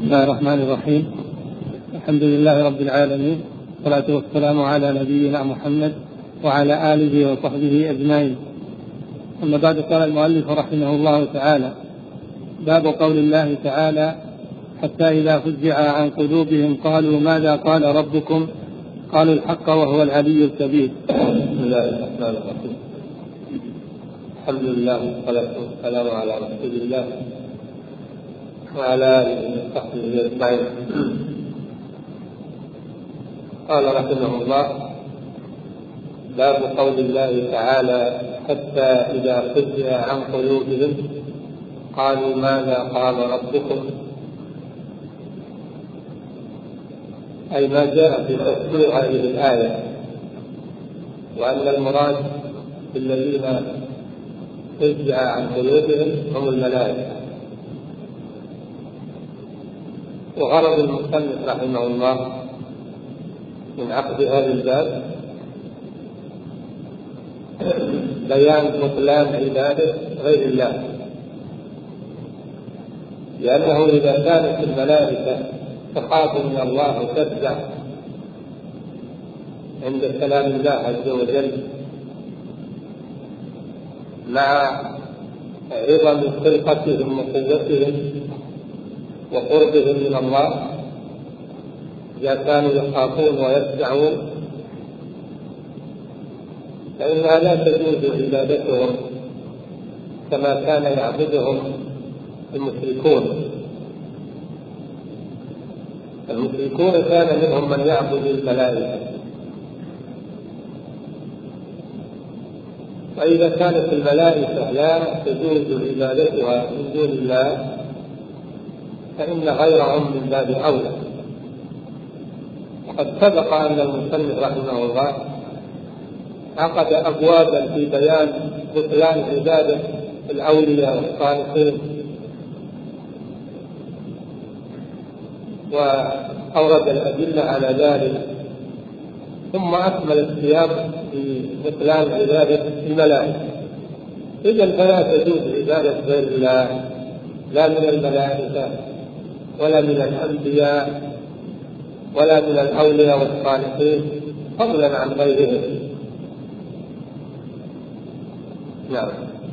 بسم الله الرحمن الرحيم. الحمد لله رب العالمين، والصلاة والسلام على نبينا محمد وعلى آله وصحبه أجمعين. أما بعد، قال المؤلف رحمه الله تعالى: باب قول الله تعالى: حتى إذا فزع عن قلوبهم قالوا ماذا قال ربكم قالوا الحق وهو العلي الكبير. بسم الله الرحمن الرحيم. الحمد لله والصلاة والسلام على رسول الله وعلى آله وصحبه أجمعين. قال رحمه الله: باب قول الله تعالى: حتى إذا فزع عن قلوبهم قالوا ماذا قال ربكم، أي ما جاء في تفسير هذه الآية، وأن المراد بالذين فزع عن قلوبهم هم الملائكة. وغرض المصنف رحمه الله من عقد هذا الباب بيان بطلان عبادة غير الله، لأنه إذا كانت الملائكة تخاف من الله وتفزع عند كلام الله عز وجل مع عظم خلقتهم وقوتهم وقربهم من الله، إذا كانوا يخافون ويفزعون فإنها لا تجوز عبادتهم كما كان يعبدهم المشركون. المشركون كان منهم من يعبد الملائكة، فإذا كانت الملائكة لا تجوز عبادتها من دون الله فإن غيرهم من باب أولى. وقد سبق أن المصنف رحمه الله عقد أبوابا في بيان بطلان عبادة الأولياء والصالحين، وأورد الأدلة على ذلك، ثم أكمل السياق في بطلان عبادة الملائكة. إذن فلا تجوز عبادة غير الله، لا من الملائكة ولا من الأنبياء ولا من الأولياء والصالحين، فضلا عن غيرهم. نعم.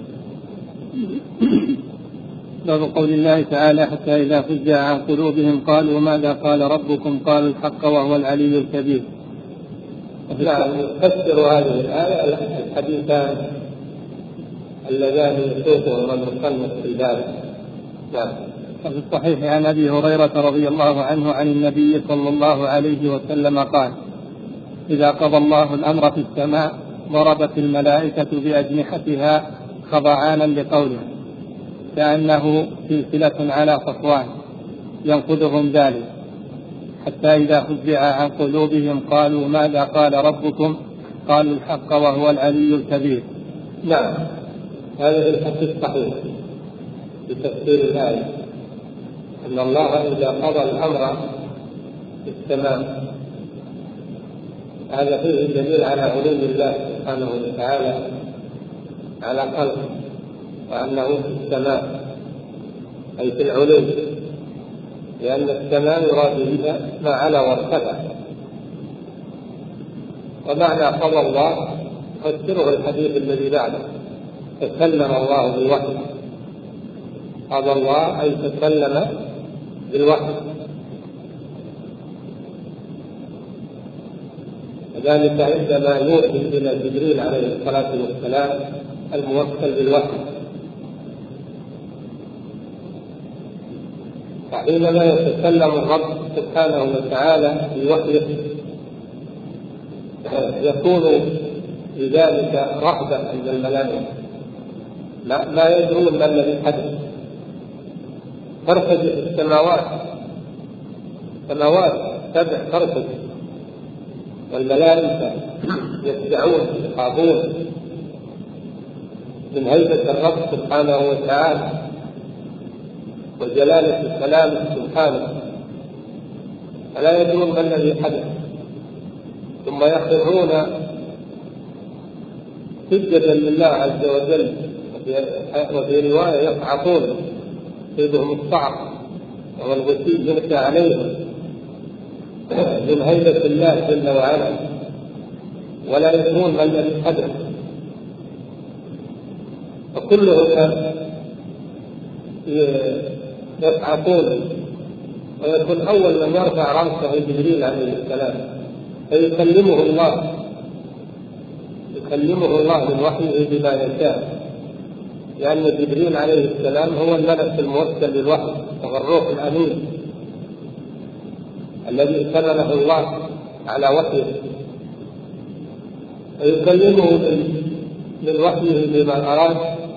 باب قول الله تعالى: حتى إذا فزع عن قلوبهم قالوا ماذا قال ربكم قالوا الحق وهو العلي الكبير. نعم، يفسر هذه الآية الحديثان اللذان يسوقهما المصنف في ذلك. نعم. في الصحيح عن أبي هريرة رضي الله عنه عن النبي صلى الله عليه وسلم قال: إذا قضى الله الأمر في السماء ضربت الملائكة بأجنحتها خضعانا لقوله، كأنه سلسلة على صفوان ينقذهم ذلك، حتى إذا فزع عن قلوبهم قالوا ماذا قال ربكم قالوا الحق وهو العلي الكبير. نعم، هذا الحديث صحيح في تفسير الآية، أن الله إذا قضى الأمر في السماء، هذا فيه دليل على علو الله سبحانه وتعالى على خلقه، وأنه في السماء أي في العلو، لأن السماء يراد بها ما علا وارتفع. ومعنى قضى الله فسره الحديث الذي بعده: تكلم الله بالوحي. قضى الله أي تكلم بالوحي، وذلك عندما يوحي إلى جبريل عليه الصلاة والسلام الموكل بالوحي. فحينما يتكلم الرب سبحانه وتعالى بوحيه يكون لذلك رهبة عند الملائكة، ما يدرون ما الذي حدث. ترتجف السماوات 7 ترتجف، والملائكة يفزعون يخافون من هيبة الرب سبحانه وتعالى وجلالة كلامه سبحانه، فلا يدرون ما الذي حدث. ثم يخرون سجدا لله عز وجل، وفي رواية يصعقون يصيبهم الصعق وهو الغسيل يغشى عليهم من هيبة الله جل وعلا، ولا يكون من القدر، وكلهم يصعقون، ويكون أول من يرفع رأسه جبريل عليه السلام فيكلمه الله من وحيه بما يشاء، لأن جبريل عليه السلام هو الملك الموكل بالوحي وهو الروح الأمين الذي ائتمنه الله على وحيه، فيكلمه من وحيه بما أراد،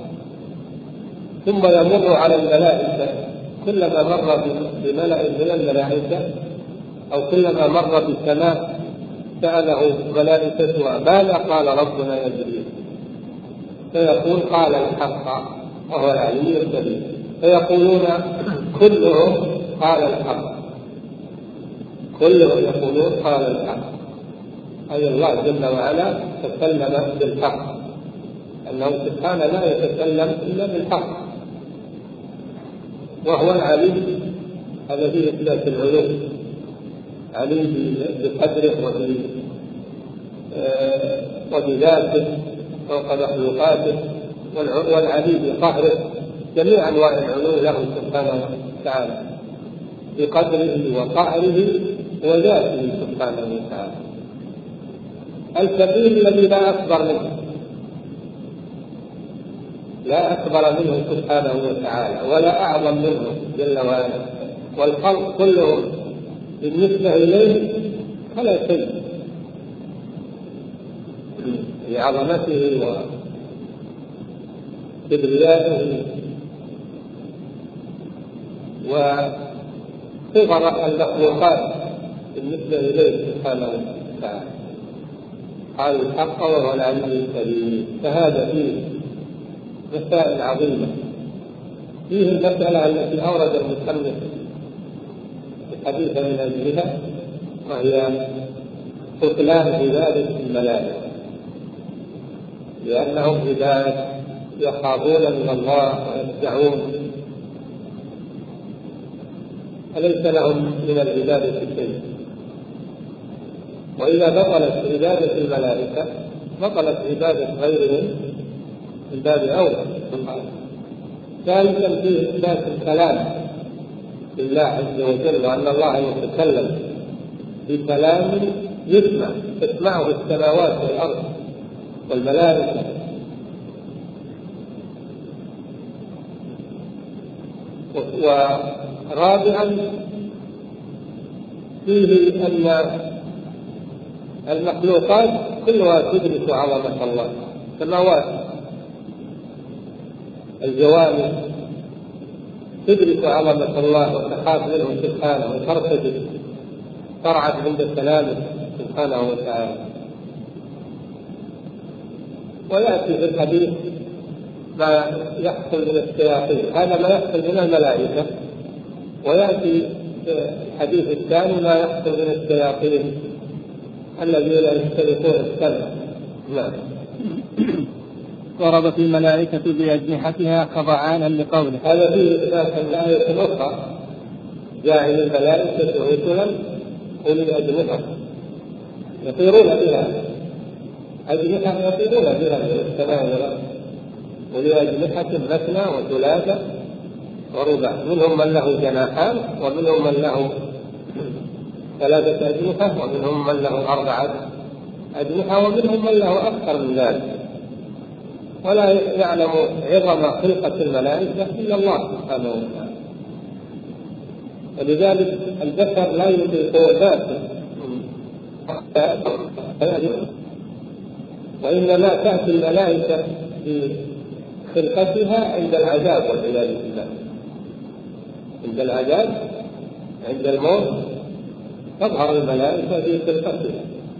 ثم يمر على الملائكة كلما مر بملأ من الملائكة أو كلما مر بالسماء سأله ملائكتها ماذا قال ربنا يا جبريل؟ فيقول قال الحق وهو العلي الكبير، فيقولون كلهم قال الحق، كلهم يقولون قال الحق، أي الله جل وعلا تكلم بالحق، أنه سبحانه لا يتكلم إلا بالحق، وهو العلي الذي إثبات العلو، علي بقدره وبذاته فوق مخلوقاته، والعلي بقهره، جميع أنواع العلو له سبحانه وتعالى بقدره وقهره وذاته سبحانه وتعالى. الكبير الذي لا أكبر منه، لا أكبر منه سبحانه وتعالى ولا أعظم منه جل وعلا، والخلق كلهم بالنسبة إليه فلا شيء لعظمته وكبريائه وصغر المخلوقات بالنسبة إليه سبحانه وتعالى. قال الحق وهو العلي الكريم. فهذا فيه مسائل عظيمة. فيه المسألة التي أورد المصنف الحديث من أجلها، وهي بطلان عبادة الملائكة، لأنهم إذا يخافون من الله ويخشعون فليس لهم من العبادة شيء، وإذا بطلت عبادة الملائكة بطلت عبادة غيرهم من باب أولى. ثالثا فيه إثبات الكلام لله عز وجل، وأن الله يتكلم بكلام تسمعه السماوات والأرض والملائكة. ورابعا فيه أن المخلوقات كلها تدرك عظمة الله، السماوات الجوامع تدرك عظمة الله وتخاف منه سبحانه وترتجف ترعد عند كلامه سبحانه وتعالى. ويأتي في الحديث ما يحصل من الشياطين، هذا ما يحصل من الملائكة، ويأتي في الحديث الثاني ما يحصل من الشياطين الذين يسترقون السمع. نعم. ضربت الملائكة بأجنحتها خضعانا لقوله. هذا فيه إثبات الآية أخرى، جاعل الملائكة رسلا أولي أجنحة يطيرون بها، أجنحة يطيرون بها في السماء والأرض، أولي أجنحة مثنى وثلاثة ورباع، منهم من له جناحان ومنهم من له ثلاثة أجنحة ومنهم من له 4 أجنحة ومنهم من له أكثر من ذلك، ولا يعلم عظم خلقة الملائكة إلا الله سبحانه وتعالى. ولذلك البشر لا يطيقون ذاته، وإنما تأتي الملائكة بخلقتها عند العذاب والعياذ بالله، عند العذاب عند الموت تظهر الملائكة في خلقتها،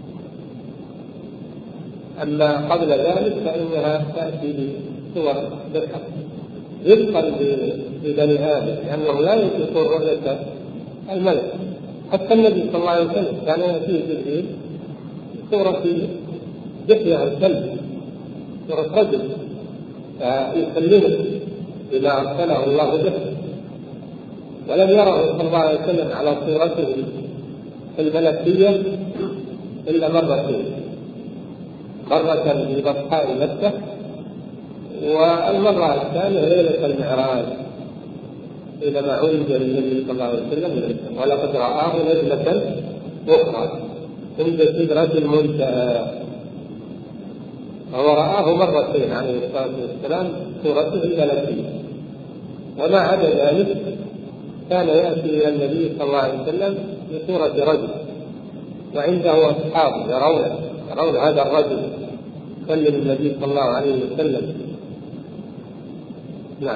أما قبل ذلك فإنها تأتي بصور بشر رزقا لبني آدم، لأنه لا يطيقون رؤية الملك. حتى النبي صلى الله عليه وسلم كان يأتيه جبريل صورة دحية الكلب، صورة رجل، فيكلمه بما أرسله الله به، ولم يره صلى الله عليه وسلم على صورته الملكية إلا مرتين، مرة في بطحاء مكة، والمرة الثانية ليلة المعراج حينما عرج للنبي صلى الله عليه وسلم، ولقد رآه نزلة أخرى عند سدرة المنتهى. وهو رآه مرتين عليه الصلاة والسلام صورته الملكية. وما عدا ذلك كان يأتي إلى النبي صلى الله عليه وسلم بصورة رجل، وعنده أصحاب يرون هذا الرجل يكلم النبي صلى الله عليه وسلم. نعم.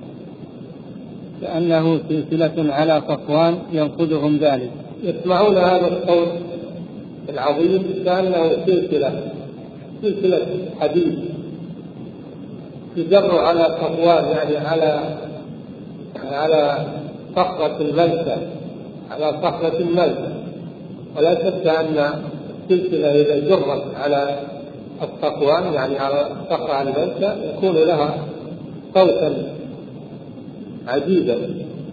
كأنه سلسلة على صفوان ينقذهم ذلك. يسمعون هذا الصوت العظيم كأنه سلسلة حديد تجر على صفوان، يعني على صخرة الملكة، على صخرة الملكة. ولا شك أن السلسلة إذا جرت على الصفوان يعني على صخرة الملكة يكون لها صوتا عجيبا.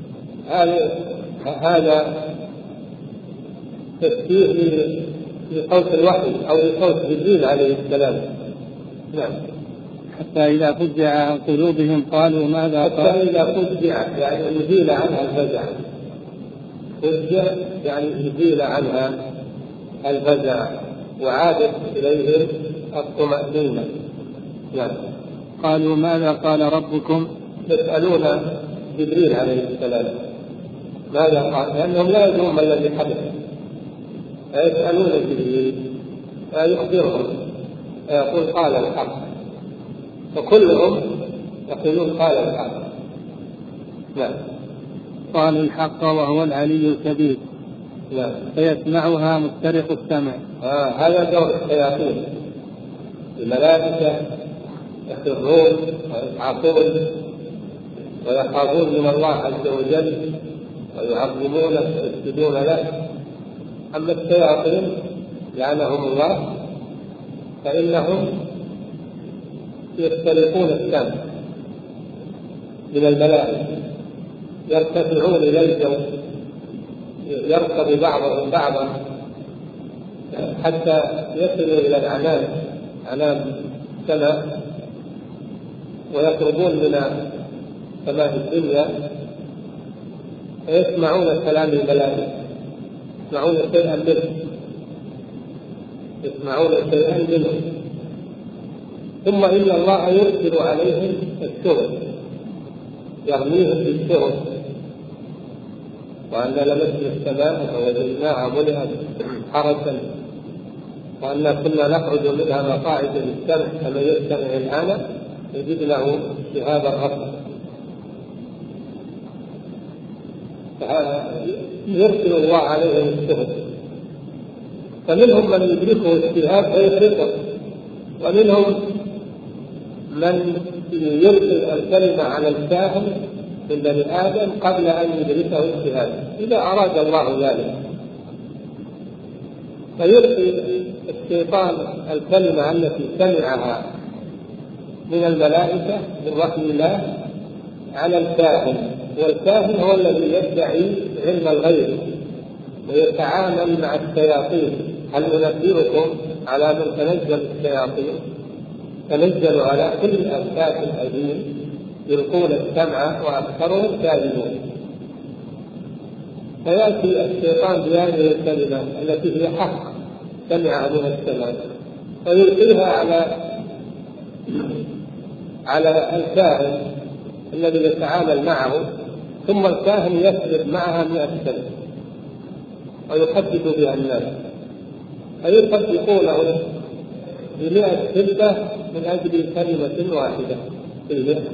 هذا تشبيه لصوت الوحي أو لصوت جبريل عليه السلام. نعم. حتى إذا فزع عن قلوبهم قالوا ماذا قال. حتى إذا فزع يعني يزيل عنها الفزع، فزع يعني يزيل عنها الفزع وعادت إليهم الطمأنينة. نعم. قالوا ماذا قال ربكم. يسألون جبريل عليه السلام ماذا قال، لأنهم لا يدرون ما الذي حدث، فيسألون جبريل فيخبرهم فيقول قال الحق، فكلهم يقولون قال الحق. نعم. قال الحق وهو العلي الكبير. نعم. فيسمعها مسترق السمع. هذا دور الشياطين، الملائكة يخرون ويصعقون ويخافون من الله عز وجل ويعظمونه ويسجدون له. أما الشياطين لعنهم الله فإنهم يسترقون السمع من الملائكة، يرتفعون إلى الجو، يركب بعضهم بعضا حتى يصلوا إلى الأعنان، أعنان السماء، ويقربون من سماء الدنيا فيسمعون كلام الملائكة، يسمعون شيئا منه. ثم إن الله يرسل عليهم الشهب، يرميهم بالشهب، وأن لمسنا السماء ووجدناها ملئت حرسا، وأن كنا نخرج منها مقاعد للسمع كما يستمع الآن يجد له شهابا رصدا. يرسل الله عليهم الشهب، فمنهم من يدركه الشهاب فيخرقه، ومنهم من يلقي الكلمة على الكاهن من بني آدم قبل أن يدركه الشهاب إذا أراد الله ذلك، فيلقي الشيطان الكلمة التي سمعها من الملائكة من وحي الله على الكاهن، والكاهن هو الذي يدعي علم الغيب ويتعامل مع الشياطين. هل ننبئكم على من تنزل الشياطين؟ تنزل على كل أفاك أثيم يلقون السمع وأكثرهم كاذبون. فيأتي الشيطان بهذه الكلمة التي هي حق سمعها من السماء ويلقيها على الكاهن الذي يتعامل معه، ثم الكاهن يسرد معها 100 سنة ويحدث بها الناس فيصدقونه ب100 كذبة من أجل كلمة واحدة في المئة.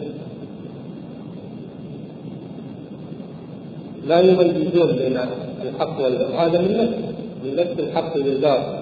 لا يميزون بين الحق والباطل، هذا من نفس الحق بالباطل،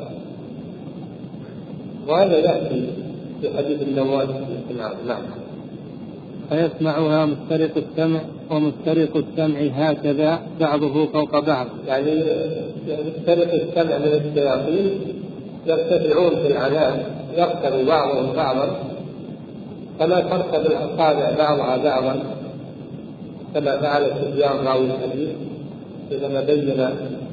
وهذا يأتي في حديث النواس. نعم. فيسمعها مسترق السمع، ومسترق السمع هكذا بعضه فوق بعض، يعني مسترق السمع من الشياطين يرتفعون في العنان، يركب بعضهم بعضا كما تركب الأصابع بعضها بعضا، كما فعل سفيان راوي الحديث حينما بين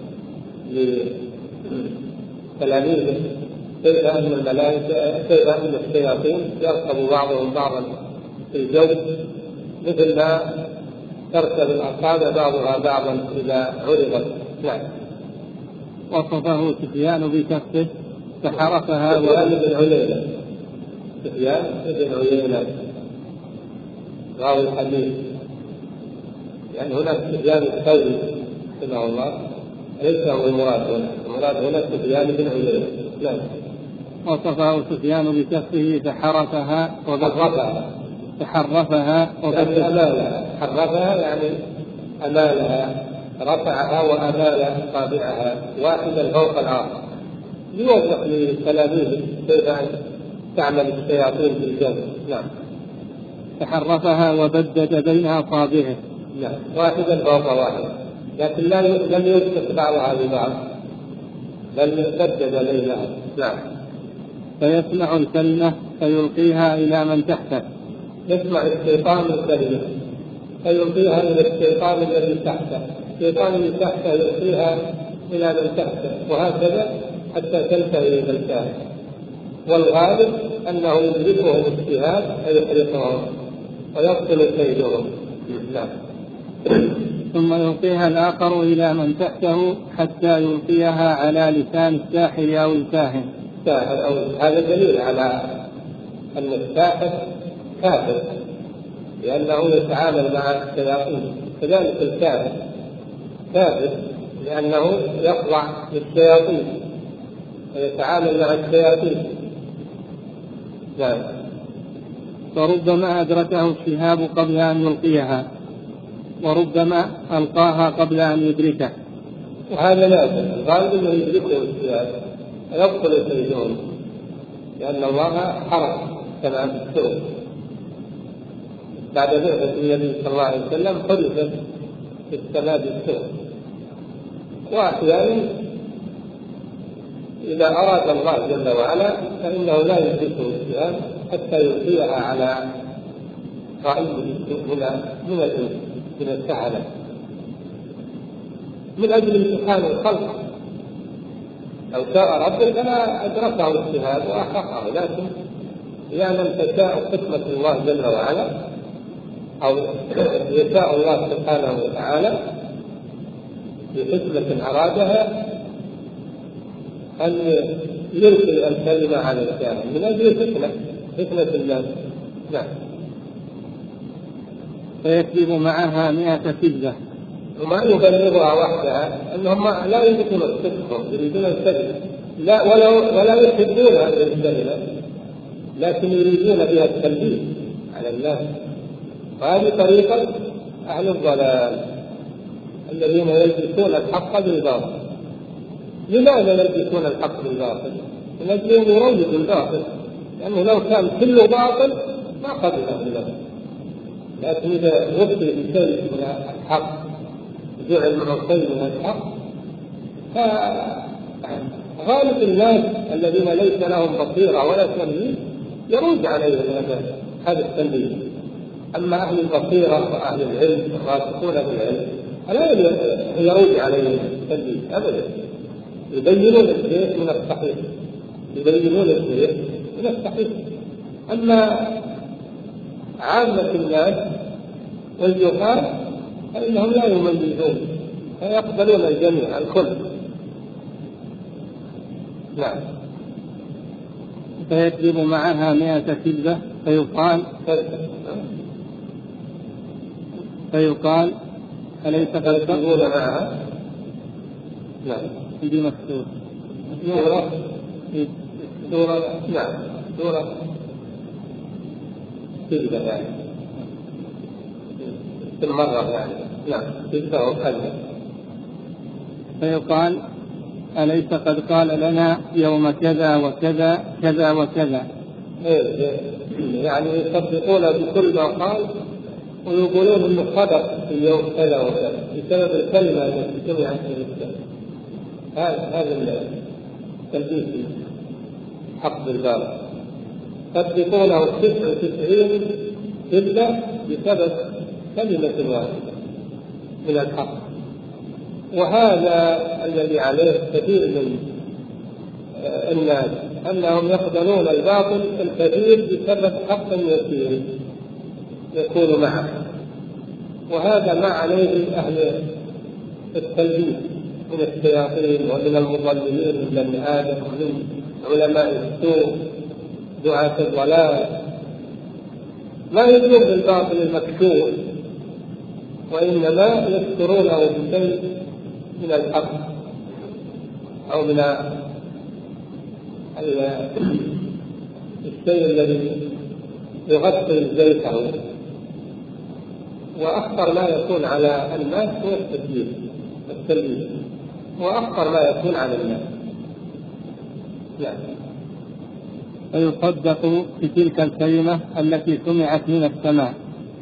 لتلاميذه كيف أن الملائكة كيف أن الشياطين يركب بعضهم بعضا في الجو مثل ما تركب الأصابع بعضها بعضا إذا عرضت. نعم. وصفه سفيان بكفه فحرفها سفيان بن عيينة راوي الحديث، يعني هناك سفيان الثوري رحمه الله ليس هو المراد هنا، المراد هنا سفيان بن عيينة. نعم. وصفه سفيان بكفه فحرفها حرفها يعني أمالها، رفعها وأمال أصابعها واحدا فوق الآخر ليوضح للتلاميذ كيف تعمل الشياطين في الجو. نعم. فحرفها وبدد بين أصابعه. نعم. واحدا فوق واحد، لكن لم يسقط بعضها ببعض بل بدد بينها. نعم. فيسمع الكلمة فيلقيها إلى من تحته. يسمع الشيطان الكلمة فيلقيها إلى الشيطان الذي تحته، الشيطان الذي تحته يلقيها إلى من تحته، وهكذا حتى تنتهي إلى الكاهن. والغالب أنه يدركهم اجتهاد فيحرقهم ويبطل كيدهم. نعم. ثم يلقيها الآخر إلى من تحته حتى يلقيها على لسان الساحر أو الكاهن. هذا دليل على أن الساحر كافر، لأنه يتعامل مع الشياطين، كذلك الكاهن كافر لأنه يخضع للشياطين ويتعامل مع الشياطين. نعم. فربما أدركه الشهاب قبل أن يلقيها، وربما ألقاها قبل أن يدركه. وهذا لا الغالب أنه يدركه الشهاب ويبطل كيدهم، لأن الله حرم كما في السور بعد بعثة النبي صلى الله عليه وسلم حرفت في السماء بالسور. وأحيانا إذا أراد الله جل وعلا فإنه لا يدركه الشهاب حتى يلقيها على رأي من السحرة من أجل امتحان الخلق. لو شاء ربك فلا أدركه الشهاب وأحققه، لكن إذا لم تشاء حكمة الله جل وعلا أو يشاء الله سبحانه وتعالى بحكمة أرادها أن يلقي الكلمة على الكاهن من أجل فتنة الناس. نعم. فيكذب معها 100 كذبة، وما يبلغها وحدها أنهم لا يمكن الصدق، يريدون الكذب ولا يحبون هذه الكلمة، لكن يريدون بها التلبيس على الناس. وهذه طريقة أهل الضلال الذين يلبسون الحق بالباطل. لماذا يلبسون الحق بالباطل؟ من أجل أن يروجوا الباطل، لأنه لو كان كله باطل ما قبله الناس، لكن إذا وصل بشيء من الحق جعل معه شيء من الحق فغالب الناس الذين ليس لهم بصيرة ولا تمييز يروج عليهم هذا التمييز. أما أهل البصيرة وأهل العلم الراسخون بالعلم فلا يروج عليهم التمييز أبدا، يبينون الشيء من الصحيح، يبينون الشيء من الصحيح. أما عامة الناس والجهال فإنهم لا يميزون فيقبلون الجميع الكل. نعم. فيكذب معها 100 كذبة فيقال أليس قد يكذبون معها؟ نعم. دي مكتوب سورة نعم سورة كذبة يعني كل مرة يعني نعم كذبة وكذبة. فيقال أليس قد قال لنا يوم كذا وكذا كذا وكذا. يعني يصدقون بكل ما قال ويقولون انه صدق في اليوم كذا وكذا بسبب الكلمة التي سمعت من الكلمة. هذا التلبيس حق بالباطل. يصدقونه 99 كذبة بسبب كلمة واحدة. من الحق. وهذا الذي عليه كثير من الناس، أنهم يقبلون الباطل الكثير بسبب حق يسير يكون معه. وهذا ما عليه أهل التلبيس من الشياطين ومن المضللين من بني آدم ومن علماء السوء دعاة الضلال. ما يدرون بالباطل المكتوب، وإنما يذكرونه بشيء من الحق أو من الشيء الذي يغطي زيته. وأخطر ما يكون على الناس هو التلبيس، وأخطر ما يكون على الناس. فيصدق بتلك الكلمة التي سمعت من السماء.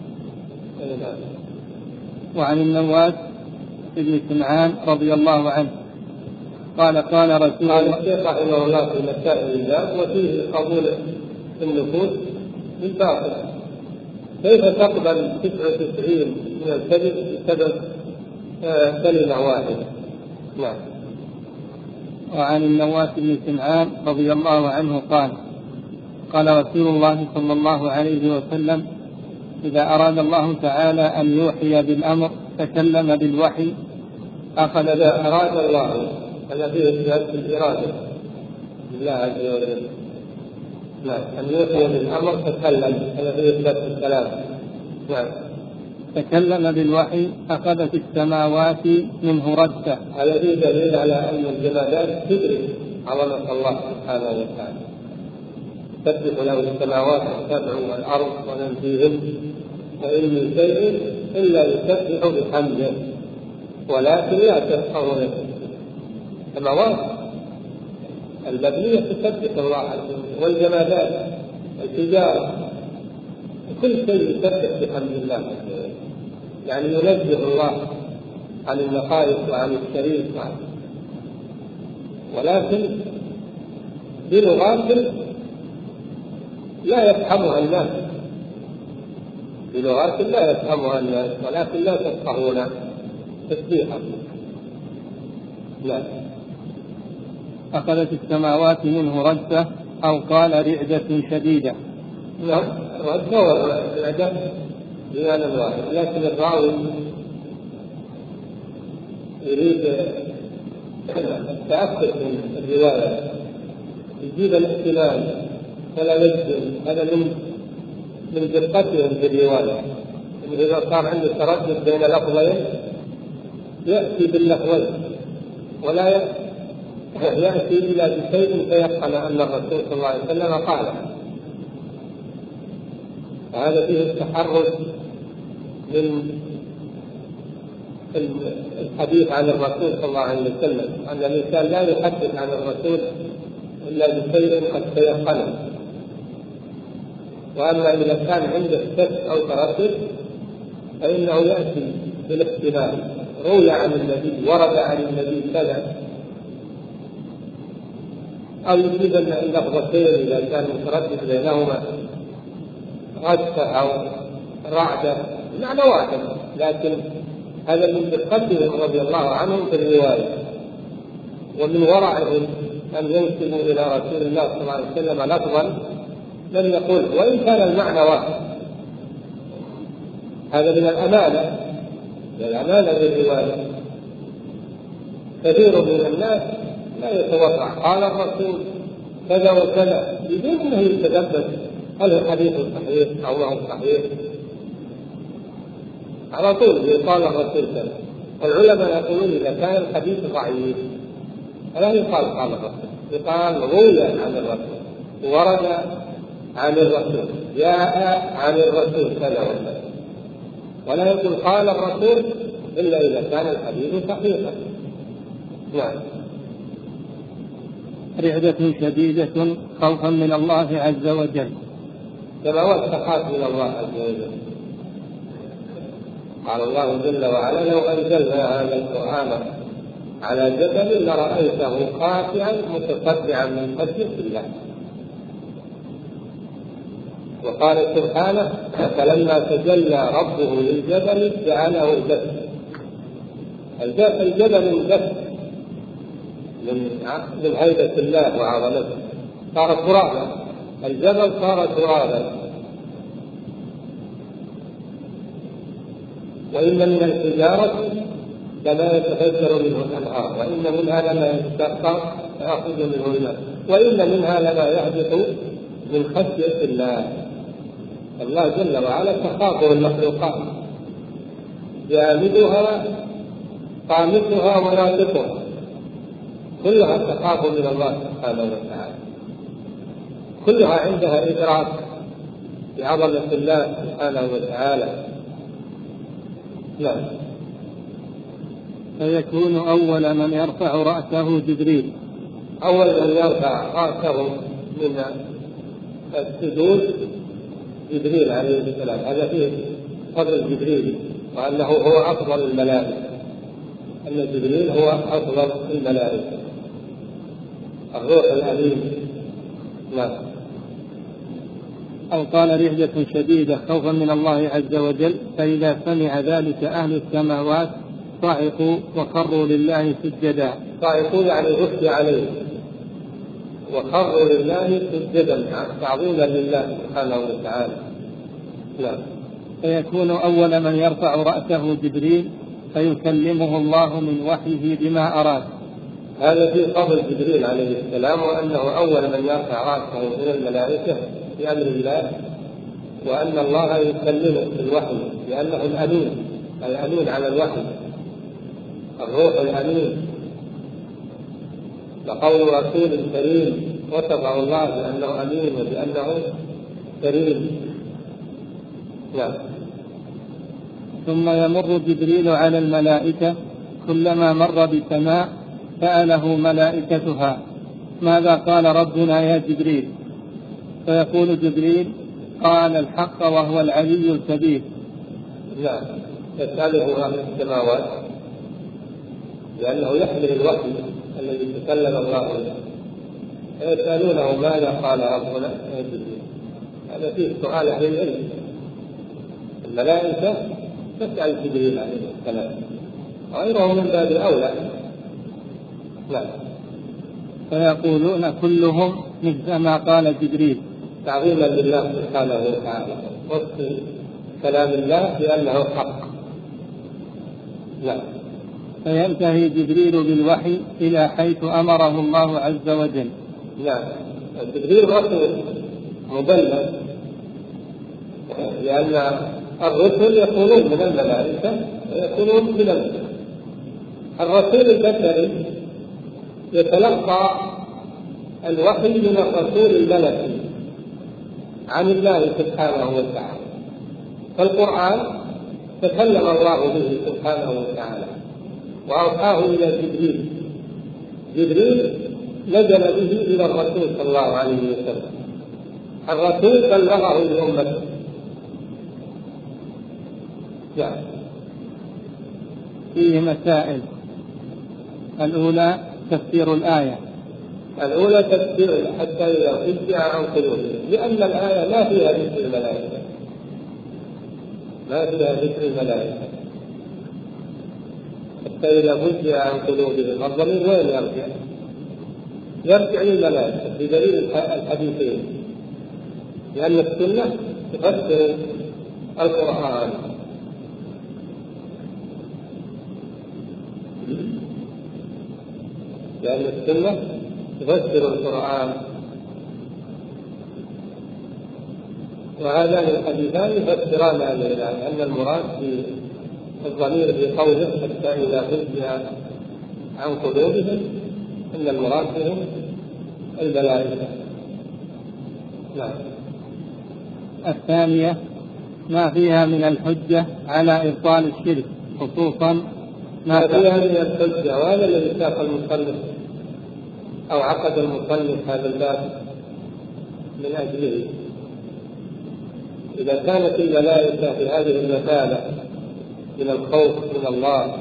وعن النواس بن سمعان رضي الله عنه قال قال رسول الله الشيخ رحمه الله في مسائل الإيمان وفيه قبول النفوس بالباطل. كيف تقبل 99 من الكذب بسبب كلمة واحدة؟ نعم. وعن النواس بن سمعان رضي الله عنه قال قال رسول الله صلى الله عليه وسلم: إذا أراد الله تعالى أن يوحي بالأمر تكلم بالوحي أخذ. إذا أراد الله الذي يثبت الإرادة لله عز وجل، نعم، أن يوحي بالأمر تكلم الذي يثبت الكلام، نعم، تكلم بالوحي أخذت السماوات منه رجفة. هذا فيه دليل على أن الجمادات تدرك عظمة الله سبحانه وتعالى، تسبح له السماوات السبع والأرض ومن فيهن وإن من شيء إلا يسبح بحمده ولكن لا تفقهون السماوات المبنية تسبح الله عز وجل، والجمادات التجارة كل شيء يسبح بحمد الله عز وجل، يعني ينزه الله عن النقائص وعن الشريك، ولكن بلغات لا يفهمها الناس، بلغات لا يفهمها الناس ولكن لا تفقهون تسبيحا. لا. أخذت السماوات منه رجفة أو قال رعدة شديدة. نعم، الرجفة والرعدة بمعنى واحد، لكن الراوي يريد التأكد من الرواية، يجيب الاحتمال فلا يجزم. هذا من دقتهم في الرواية. إذا صار عنده تردد بين لفظين يأتي باللفظين ولا يأتي إلا بشيء فيفهم أن الرسول صلى الله عليه وسلم قاله. هذا فيه التحرز من الحديث عن الرسول صلى الله عليه وسلم، أن الإنسان لا يحدث عن الرسول إلا بشيء قد تيقنه. وأما إذا كان عنده شك أو تردد فإنه يأتي بالاحتمال، روي عن النبي، ورد عن النبي كذا، أو يجيب اللفظتين إذا كان متردد بينهما غدفة أو رعدة، معنى واحد، لكن هذا من دقتهم رضي الله عنهم في الرواية ومن ورعهم أن ينسبوا إلى رسول الله صلى الله عليه وسلم لفظا لم يقل وإن كان المعنى واحد. هذا من الأمانة، بالرواية. كثير من الناس لا يتوقع قال الرسول كذا وكذا بدون أنه يتدبر هل الحديث صحيح أو ما هو صحيح، على طول قال الرسول كذا. والعلماء يقولون إذا كان الحديث ضعيف فلا يقال قال الرسول، يقال روي عن الرسول، ورد عن الرسول، جاء عن الرسول كذا وكذا، ولا يقول قال الرسول إلا إذا كان الحديث صحيحا. نعم. رعدة شديدة خوفا من الله عز وجل، كما هو التخاف من الله عز وجل. قال الله جل وعلا: لو أنزلنا هذا القرآن على جبل لرأيته خاشعا متصدعا من خشية الله. وقال سبحانه: فلما تجلى ربه للجبل جعله دكا الجبل انبث من هيبة الله وعظمته، صار ترابا، الجبل صار ترابا. وإن من الحجارة لما يتفجر منه الأنهار، وإن منها لما يشقق فيخرج منه الماء، وإن منها لما يهبط من خشية الله. الله جل وعلا تخافه المخلوقات، جامدها قامتها وناطقها كلها تخاف من الله سبحانه وتعالى، كلها عندها إدراك بعظمة الله سبحانه وتعالى. نعم. فيكون أول من يرفع رأسه جبريل. أول من يرفع رأسه من السجود جبريل عليه السلام، هذا فيه فضل جبريل وأنه هو أفضل الملائكة، أن جبريل هو أفضل الملائكة الروح الأمين. نعم. أو قال رعدة شديدة خوفا من الله عز وجل، فإذا سمع ذلك أهل السماوات صعقوا وخروا لله سجدا. صعقوا يعني غشي عليه، وخروا لله سجدا تعظيما لله سبحانه وتعالى. نعم. فيكون أول من يرفع رأسه جبريل فيكلمه الله من وحيه بما أراد. هذا في فضل جبريل عليه السلام، وأنه أول من يرفع رأسه من الملائكة بأمر الله، وأن الله يكلمه بالوحي لأنه الأمين على الوحي، الروح الأمين. لقول رسول كريم وصفه الله بأنه أمين وبأنه كريم. نعم. ثم يمر جبريل على الملائكة، كلما مر بسماء سأله ملائكتها ماذا قال ربنا يا جبريل؟ فيقول جبريل قال الحق وهو العلي الكبير. نعم. يسأله أهل السماوات لأنه يحمل الوحي الذي تكلم الله به، فيسألونه ماذا قال ربنا يا جبريل. هذا فيه سؤال أهل العلم، الملائكة تسأل جبريل عليه السلام، غيره من باب أولى. نعم. فيقولون كلهم مثل ما قال جبريل تعظيما لله سبحانه وتعالى، وصف كلام الله بأنه حق. نعم. فينتهي جبريل بالوحي إلى حيث أمره الله عز وجل. نعم. جبريل رسول مبلغ، لأن الرسل يكونون من الملائكة ويكونون من البشر. الرسول البشري يتلقى الوحي من الرسول الملكي عن الله سبحانه وتعالى، فالقرآن تكلم الله به سبحانه وتعالى وأوحاه إلى جبريل، جبريل نزل به إلى الرسول صلى الله عليه وسلم، الرسول بلغه لأمته. يعني فيه مسائل. الأولى تفسير الآية. الأولى تفسير حتى إذا فزع عن قلوبهم، لأن الآية ما فيها ذكر الملائكة، ما فيها ذكر الملائكة. حتى إذا فزع عن قلوبهم، الضمير وين يرجع؟ يرجع للملائكة بدليل الحديثين، لأن السنة تفسر القرآن. لأن السنة تفسر القرآن، وهذان الحديثان يفسران هذه الآية، أن المراد بالضمير في قوله حتى إذا فزع عن قلوبهم أن المراد بهم الملائكة. نعم. الثانية ما فيها من الحجة على إبطال الشرك، خصوصا ما فيها من الحجة، وهذا الذي ساق المصنف أو عقد المصنف هذا الباب من أجله. إذا كانت الملائكة في هذه المثابة من الخوف من الله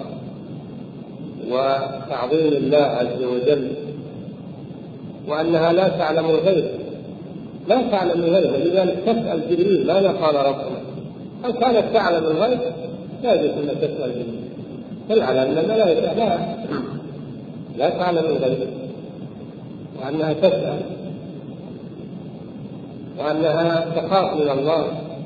وتعظيم الله عز وجل، وأنها لا تعلم الغيب، لا تعلم الغيب، لذلك تسأل جبريل ماذا قال ربنا. أو كانت تعلم الغيب لا يجوز أن تسأل جبريل، دل على أن الملائكة لا تعلم الغيب، وأنها تسأل، وأنها تخاف من الله،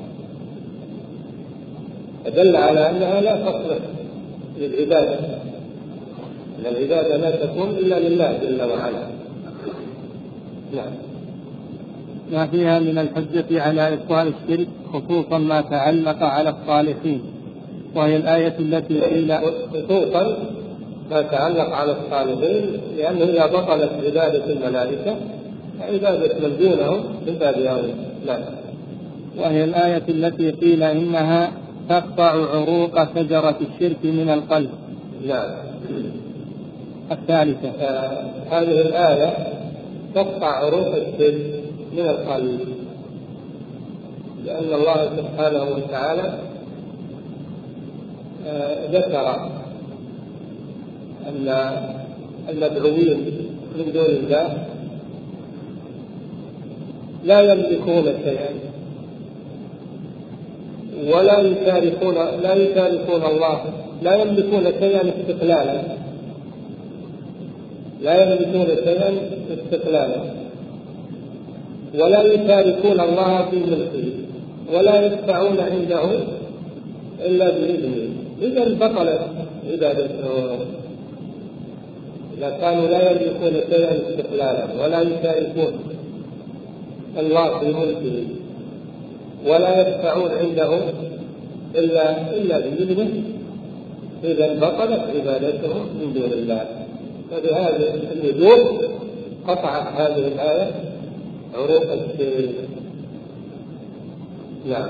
فدل على أنها لا تصلح للعبادة، أن العبادة لا تكون إلا لله جل وعلا. نعم. ما فيها من الحجة على إبطال الشرك، خصوصا ما تعلق على الصالحين، وهي الآية التي قيل خصوصا ما تعلق على الصالحين، لأنه إذا بطلت عبادة الملائكة عبادة من دونهم من باب أولى. نعم. وهي الآية التي قيل إنها تقطع عروق شجرة الشرك من القلب. نعم. الثالثة هذه الآية تقطع عروق الشرك من القلب، لأن الله سبحانه وتعالى ذكر أن المدعوين من دون الله لا يملكون شيئا ولا يشاركون الله، لا يملكون شيئا استقلالا، ولا يشاركون الله في ملكه، ولا يشفعون عنده إلا بإذنه. إذا بطلت عبادته، إذا كانوا لا يملكون شيئا استقلالا ولا يشاركون الله في ملكه ولا يشفعون عنده إلا بإذنه، إذا بطلت عبادته من دون الله. فبهذه الوجوه قطعت هذه الآية عروق الشرك. نعم.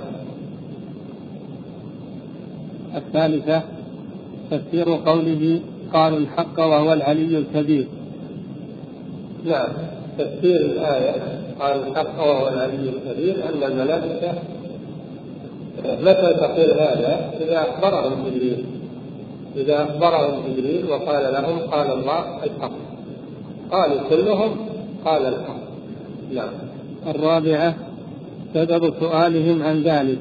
الثالثة تفسير قوله قالوا الحق وهو العلي الكبير. نعم. تفسير الآية قالوا الحق وهو العلي الكبير أن الملائكة متى تقول هذا؟ إذا أخبرهم جبريل وقال لهم قال الله الحق، قالوا كلهم قال الحق. نعم. الرابعة سبب سؤالهم عن ذلك.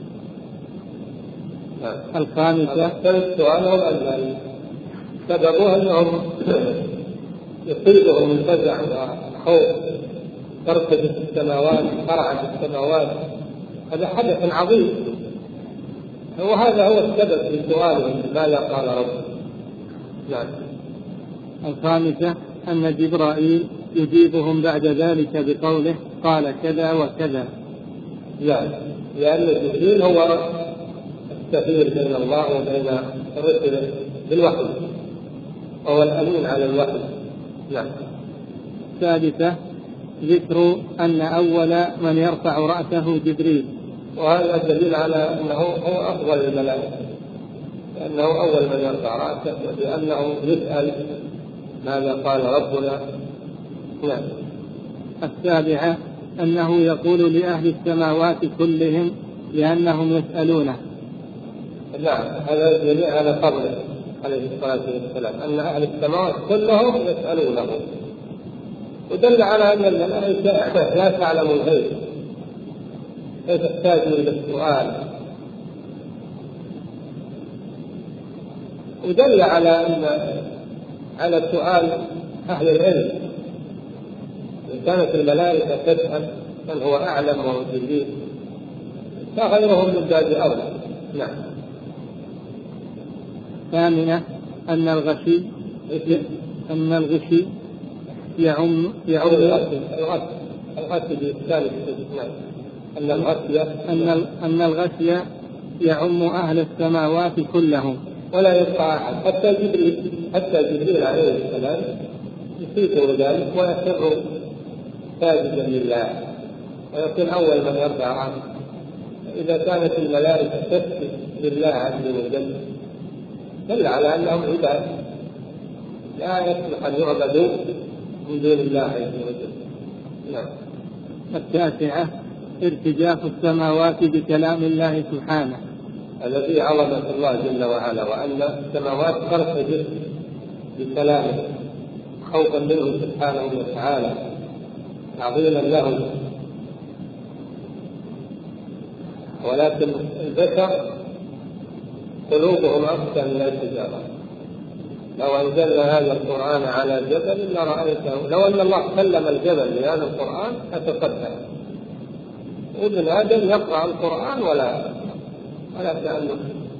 نعم. الخامسة سبب سؤالهم عن ذلك، سببه أنهم يصيبهم الفزع والخوف، ترتجف السماوات، ترعد السماوات، هذا حدث عظيم، وهذا هو السبب في سؤالهم ماذا قال ربهم. نعم. الخامسة أن جبرائيل يجيبهم بعد ذلك بقوله قال كذا وكذا. نعم. لأن جبريل هو السفير بين الله وبين رسله بالوحي، وهو الأمين على الوحي. نعم. السادسة ذكر أن أول من يرفع رأسه جبريل، وهذا دليل على أنه هو أفضل الملائكة، لأنه أول من يرفع رأسه، لأنه يسأل ماذا قال ربنا. نعم. السابعة أنه يقول لأهل السماوات كلهم لأنهم يسألونه. نعم. هذا دليل على قبله عليه الصلاة والسلام أن أهل السماوات كلهم يسألونه، ودل على أن الملائكة لا تعلم الغيب، لا تحتاج إلى السؤال، ودل على سؤال أهل العلم. إن كانت الملائكة تسأل من هو أعلم وهو جبريل، فغيرهم من باب أولى. نعم. ثامنة أن الغشي يعم الغشي بالثالث. أن الغشي يعم أهل السماوات كلهم ولا يبقى أحد، حتى جبريل عليه السلام يصيبه ذلك ويخر ساجدا لله ويكون أول من يرفع عنه. إذا كانت الملائكة تسجد لله عز وجل دل على أنهم عباد لا يصلح أن يعبدوا من دون الله عز وجل. نعم. التاسعة ارتجاف السماوات بكلام الله سبحانه، الذي عظمة الله جل وعلا، وأن السماوات ترتجف بكلامه خوفا منه سبحانه وتعالى، تعظيما له. ولكن البشر قلوبهم أقسى من الحجارة، لو أنزلنا هذا القرآن على جبل لرأيته، لو أن الله كلم الجبل بهذا القرآن لتصدق. ابن آدم يقرأ القرآن ولا كأنه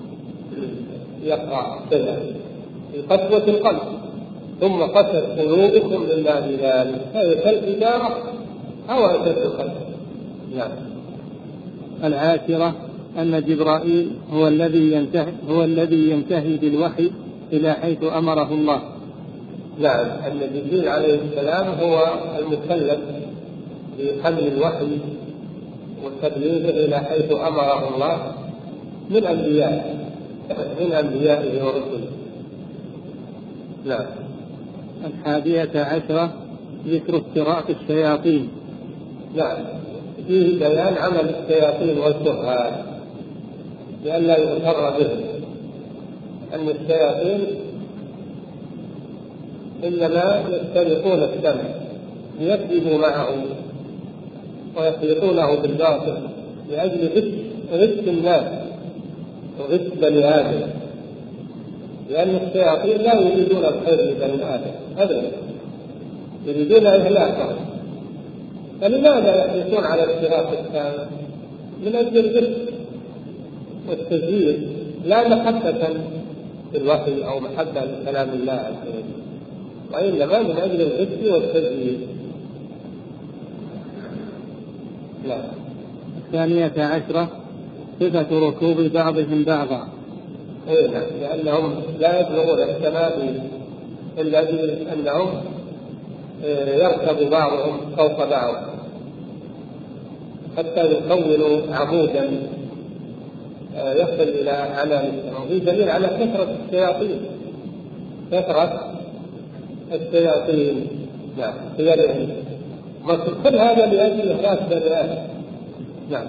يقرأ كذا في قسوة القلب، ثم قست قلوبكم من بعد ذلك فهي كالحجارة أو أشد قسوة. نعم. العاشرة أن جبرائيل هو الذي ينتهي بالوحي إلى حيث أمره الله. نعم، أن جبريل عليه السلام هو المكلف بحمل الوحي وتبليغه إلى حيث أمره الله من أنبيائه ورسله. نعم. 11 ذكر افتراق الشياطين. نعم، فيه بيان عمل الشياطين والكهان لئلا يغتر بهم، أن الشياطين إنما يسترقون السمع ليكذبوا معه ويخلطونه بالباطل لأجل غش الناس وغش بني آدم، لأن الشياطين لا يريدون الخير لبني آدم أبدا، يريدون إهلاكهم. فلماذا يحرصون على افتراق السمع؟ من أجل الغش والتزيير، لا محبة في الوحي أو محبة لكلام الله عز وجل، وإنما من أجل الغش والتزيير. لا. 12 صفة ركوب بعضهم بعضا. نعم، لأنهم لا يبلغون السماء إلا بأنهم يركب بعضهم فوق بعض حتى يكونوا عمودا يصل إلى عنان السماء. وفي دليل على كثرة الشياطين. نعم، كل هذا لأجل إخلاص بني آدم. نعم.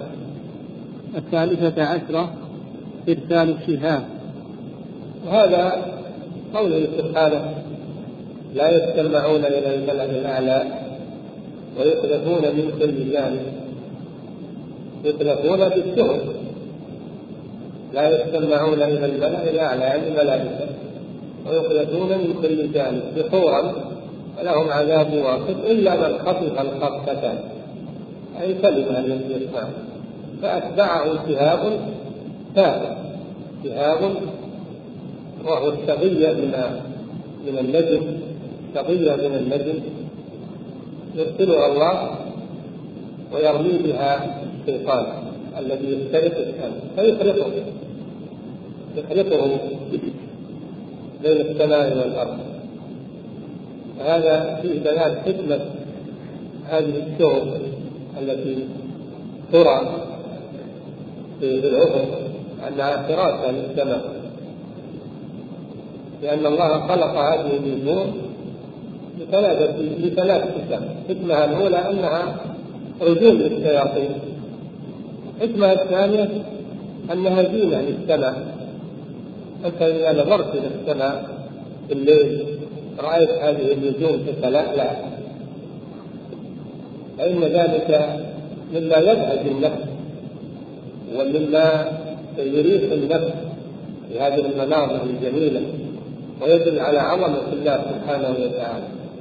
13 إرسال الشهاب، وهذا قوله سبحانه: لا يستمعون إلى الملأ الأعلى ويقذفون من كل جانب. يقذفون بالسهم، لا يستمعون إلى الملأ الأعلى يعني الملائكة، ويقذفون من كل جانب دحورا ولهم عذاب واصب إلا من خطف الخطفة، أي كلمة التي يسمع فأتبعه شهاب ثاقب. شهاب وهو الشظية من النجم، شظية من النجم يرسلها الله ويرمي بها الشيطان الذي يفترق السماء فيخرقه بين السماء والأرض. هذا فيه بيان حكمة هذه الشهب التي ترى في الأفق أنها فراسة للسماء، لأن الله خلق هذه النجوم لثلاث حكم. الحكمة الأولى أنها رجوم للشياطين. الحكمة الثانية أنها زينة للسماء. أنت إذا نظرت إلى السماء في الليل رأيت هذه النجوم تتلألأ، فإن ذلك مما يبهج النفس ومما يريح النفس في هذه المناظر الجميلة ويدل على عظمة الله سبحانه وتعالى.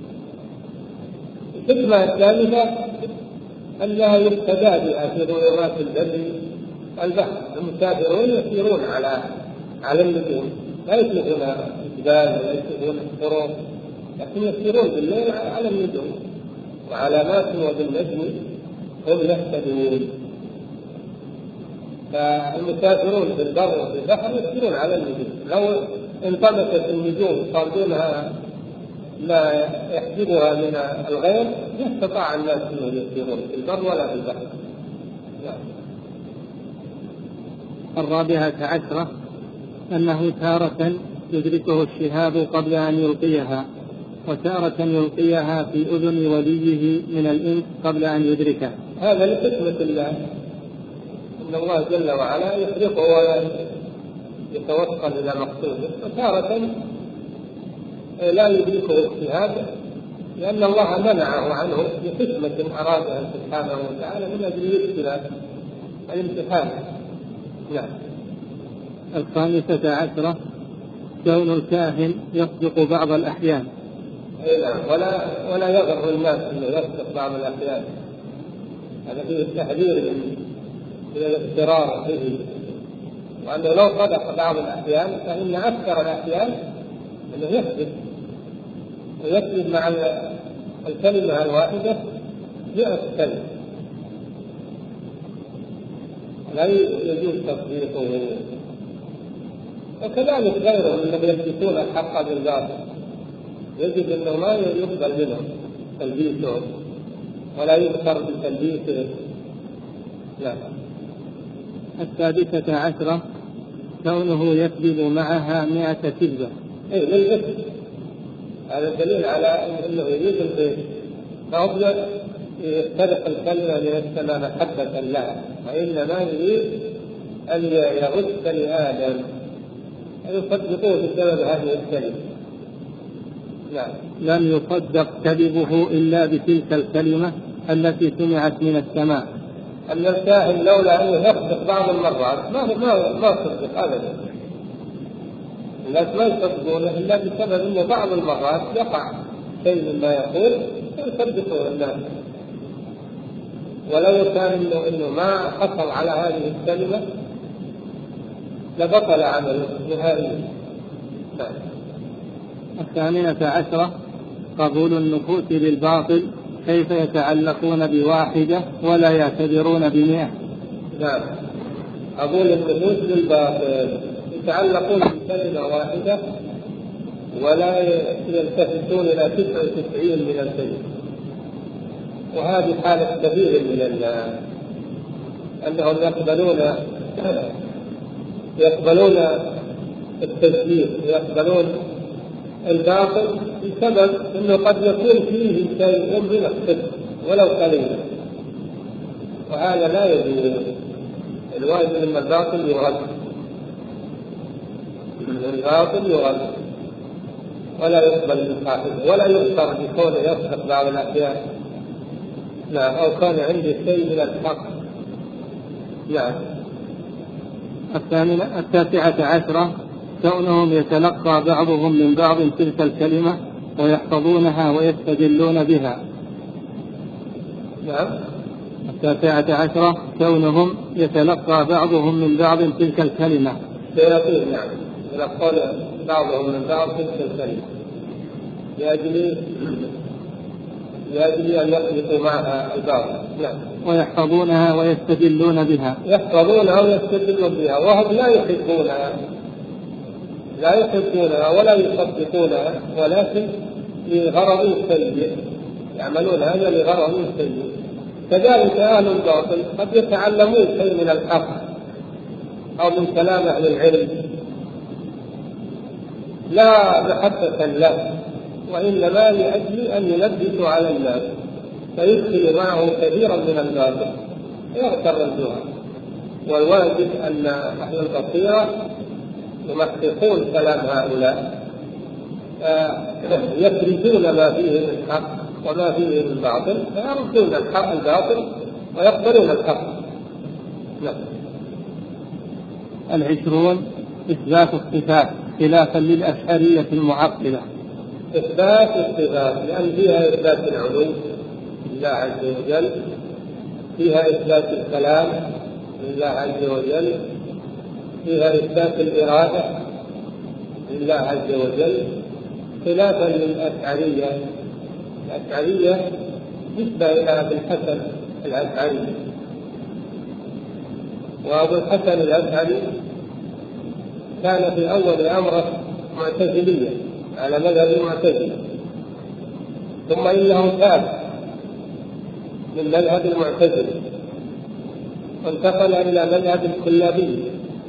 الحكمة الثالثة أنها يقتدى بها في ظلمات البر والبحر. المسافرون يسيرون على النجوم، لا يسلكون الجبال ولا يسلكون الطرق، لكن يسيرون بالليل على النجوم وعلامات وبالنجم هم يهتدون. فالمسافرون في البر وفي البحر يسيرون على النجوم. لو انطمست النجوم صار دونها ما يحجبها من الغير لا استطاع الناس أن يسيرون في البر ولا في البحر. 14 أنه تارة يدركه الشهاب قبل أن يلقيها، وتارة يلقيها في أذن وليه من الإنس قبل أن يدركه. هذا لحكمة الله، إن الله جل وعلا يخلقه ويتوصل إلى مقصوده، وتارة لا يدركه الشهاب لأن الله منعه عنه بحكمة أرادها سبحانه وتعالى من أجل الابتلاء الامتحان. نعم. 15 كون الكاهن يصدق بعض الأحيان. ولا يغر الناس أنه يصدق بعض الأحيان، هذا فيه التحذير من الاضطرار فيه، وأنه لو صدق بعض الأحيان فإن أكثر الأحيان أنه يكذب مع الكلمة الواحدة 100 كلمة، لا يجوز تصديقه. وكذلك غيرهم الذين يلبسون الحق بالباطل يجب أنه ما يقبل منهم تلبيسهم ولا يذكر بتلبيسهم. لا. 16 كونه يكذب معها 100 كذبة. للإثم، هذا دليل على أنه يريد الخير، فأفضل يفترق الكلمة ليجتمع محبة لها، وإنما يريد أن يغث لآدم يصدقوه بسبب هذه الكلمة. لا. لم يصدق كذبه إلا بتلك الكلمة التي سمعت من السماء. أن الكاهن لولا أنه يصدق بعض المرات ما صدق أبدا. الناس ما يصدقونه إلا بسبب أنه بعض المرات يقع شيء مما يقول فيصدقه الناس، ولو كان إنه ما حصل على هذه الكلمة لبطل عمله نهائيا. 18 قبول النفوس بالباطل، كيف يتعلقون بواحدة ولا يعتبرون ب100. نعم، قبول النفوس بالباطل، يتعلقون بكلمة واحدة ولا يلتفتون إلى 99 من الكلمة. وهذه حالة كثير من الناس، أنهم يقبلون التزييف، يقبلون الباطل بسبب أنه قد يكون فيه شيء من الصدق ولو قليلا، وهذا لا يجوز. الواجب أن الباطل يغلب ولا يقبل من صاحبه، ولا يذكر بكونه يصدق بعض الأحيان، لا، أو كان عنده شيء من الحق. نعم. 19 كونهم يتلقى بعضهم من بعض تلك الكلمة ويحفظونها ويستدلون بها. نعم. 19 كونهم يتلقى بعضهم من بعض تلك الكلمة. نعم، يتلقون بعضهم من بعض تلك الكلمة لأجل أن يخلطوا معها الباطل. نعم. ويحفظونها ويستدلون بها. يحفظونها ويستدلون بها، وهم لا يحبونها ولا يصدقونها، ولكن لغرض سيء، يعملون هذا لغرض سيء. كذلك أهل الباطل قد يتعلمون شيء من الحق أو من كلام أهل العلم لا محبة له، وإنما لأجل أن يلبسوا على الناس، فيدخل معه كثيرا من الباطل يغتر الجهل. والواجب أن أهل البصيرة يمحقون كلام هؤلاء، يفرزون ما فيه من الحق وما فيه من الباطل، فيردون الحق الباطل ويقبلون الحق. 20 إثبات الصفات خلافا للأشعرية المعطلة. إثبات الصفات لأن فيها إثبات العلو لله عز وجل، فيها إثبات الكلام لله عز وجل، فيها إثبات الإرادة لله عز وجل، خلافا للأشعرية. الأشعرية نسبة إلى أبي الحسن الأشعري، وأبو الحسن الأشعري كان في أول أمره معتزليا على مذهب المعتزلة، ثم إنه تاب من مذهب المعتزلة وانتقل إلى مذهب الكلابية،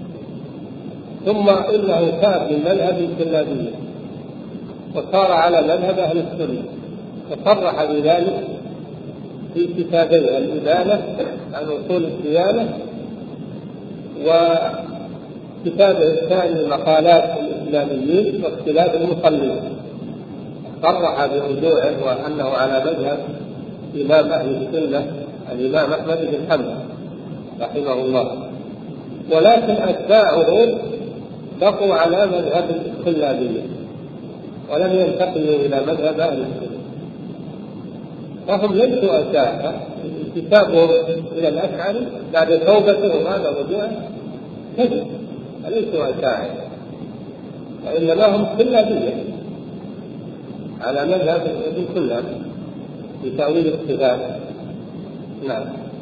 ثم إنه تاب من مذهب الكلابية وصار على مذهب أهل السنة، وصرح بذلك في كتابيه الإبانة عن أصول الديانة، وكتابه الثاني مقالات الإسلاميين واختلاف المصلين، صرح بوضوحه وأنه على مذهب إمام أهل السنة الإمام أحمد بن حنبل رحمه الله. ولكن أتباعه بقوا على مذهب الكلابية ولم ينتقلوا إلى مذهب أهل السنة، فهم ليسوا أشاعرة. انتسابهم إلى الأشعري بعد توبتهم هذا رجوع كذب، ليسوا أشاعرة وإنما هم كلابية على مذهب ابن كلاب في تأويل الصفات. نعم.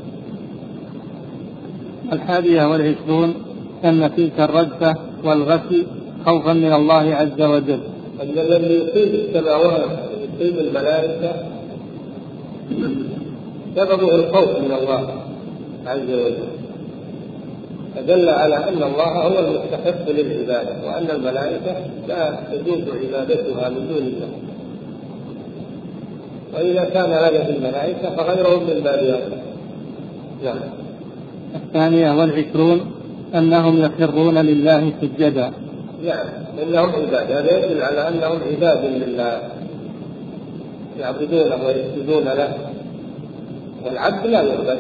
21 أن تلك الرجفة والغسل خوفا من الله عز وجل. الذي يصيب السماوات ويصيب الملائكة سببه الخوف من الله عز وجل، فدل على أن الله هو المستحق للعبادة وأن الملائكة لا تجوز عبادتها من دون الله، وإذا كان هذا في الملائكة فغيرهم من باب أولى. نعم. 22 أنهم يخرون لله سجدا. نعم، إنهم عباد، هذا يدل على أنهم عباد لله يعبدونه ويسجدون له، والعبد لا يعبد،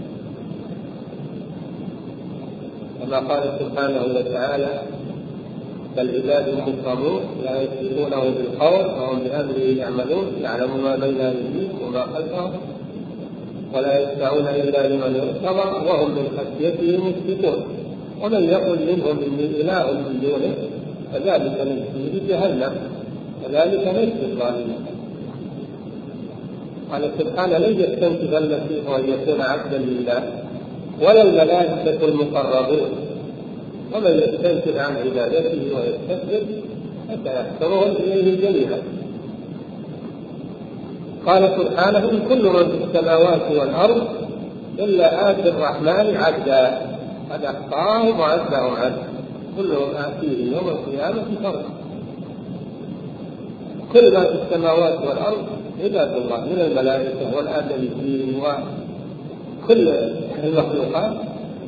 كما قال سبحانه وتعالى: فالعباد المكرمون لا يسبقونه بالقول وهم بأمره يعملون، يعلم ما بين أيديهم وما خلفهم ولا يشفعون إلا لمن ارتضى وهم من خشيته مشفقون، ومن يقل منهم إني إله من دونه فذلك نجزيه جهنم كذلك نجزي الظالمين. قال سبحانه: لن يستنكف المسيح أن يكون عبدا لله ولا الملائكة المقربون، ومن يستنكف عن عبادته ويستكبر فسيحشرهم إليه جميعا. قال سبحانه: إن كل من في السماوات والأرض إلا آتي الرحمن عبدا، قد أحصاهم وعدهم عدا، كلهم آتيه يوم القيامة فردا. كل ما في السماوات والأرض عباد الله من الملائكة والآدميين وكل المخلوقات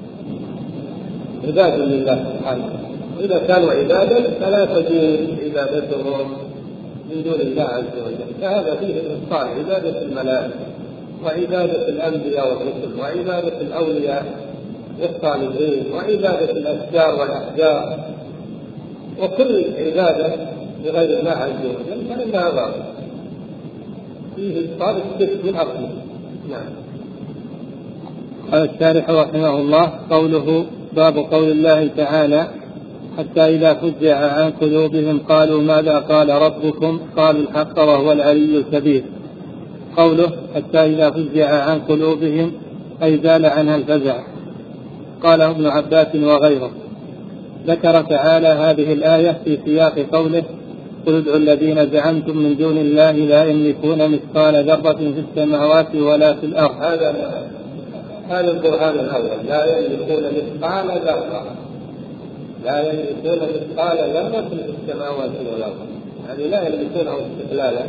عباد لله سبحانه. إذا كانوا عبادا فلا تجوز عبادتهم من دون الله عز وجل، فهذا فيه إبطال عبادة الملائكة وعبادة الأنبياء والرسل وعبادة الأولياء والصالحين وعبادة الأشجار والأحجار وكل عبادة لغير الله عز وجل فإنها باطلة، فيه إبطال الشرك بالأصل. نعم. قال الشارح رحمه الله: قوله باب قول الله تعالى: حتى إذا فزع عن قلوبهم قالوا ماذا قال ربكم قالوا الحق وهو العلي الكبير. قوله حتى إذا فزع عن قلوبهم أي زال عنها الفزع. قال ابن عباس وغيره. ذكر تعالى هذه الآية في سياق قوله: قل ادعوا الذين زعمتم من دون الله لا يملكون مثقال ذرة في السماوات ولا في الأرض. هذا القرآن الأول: لا يملكون مثقال ذرة، لا يملكون مثقال ذرة في السماوات والأرض، يعني لا يملكونه استقلالا.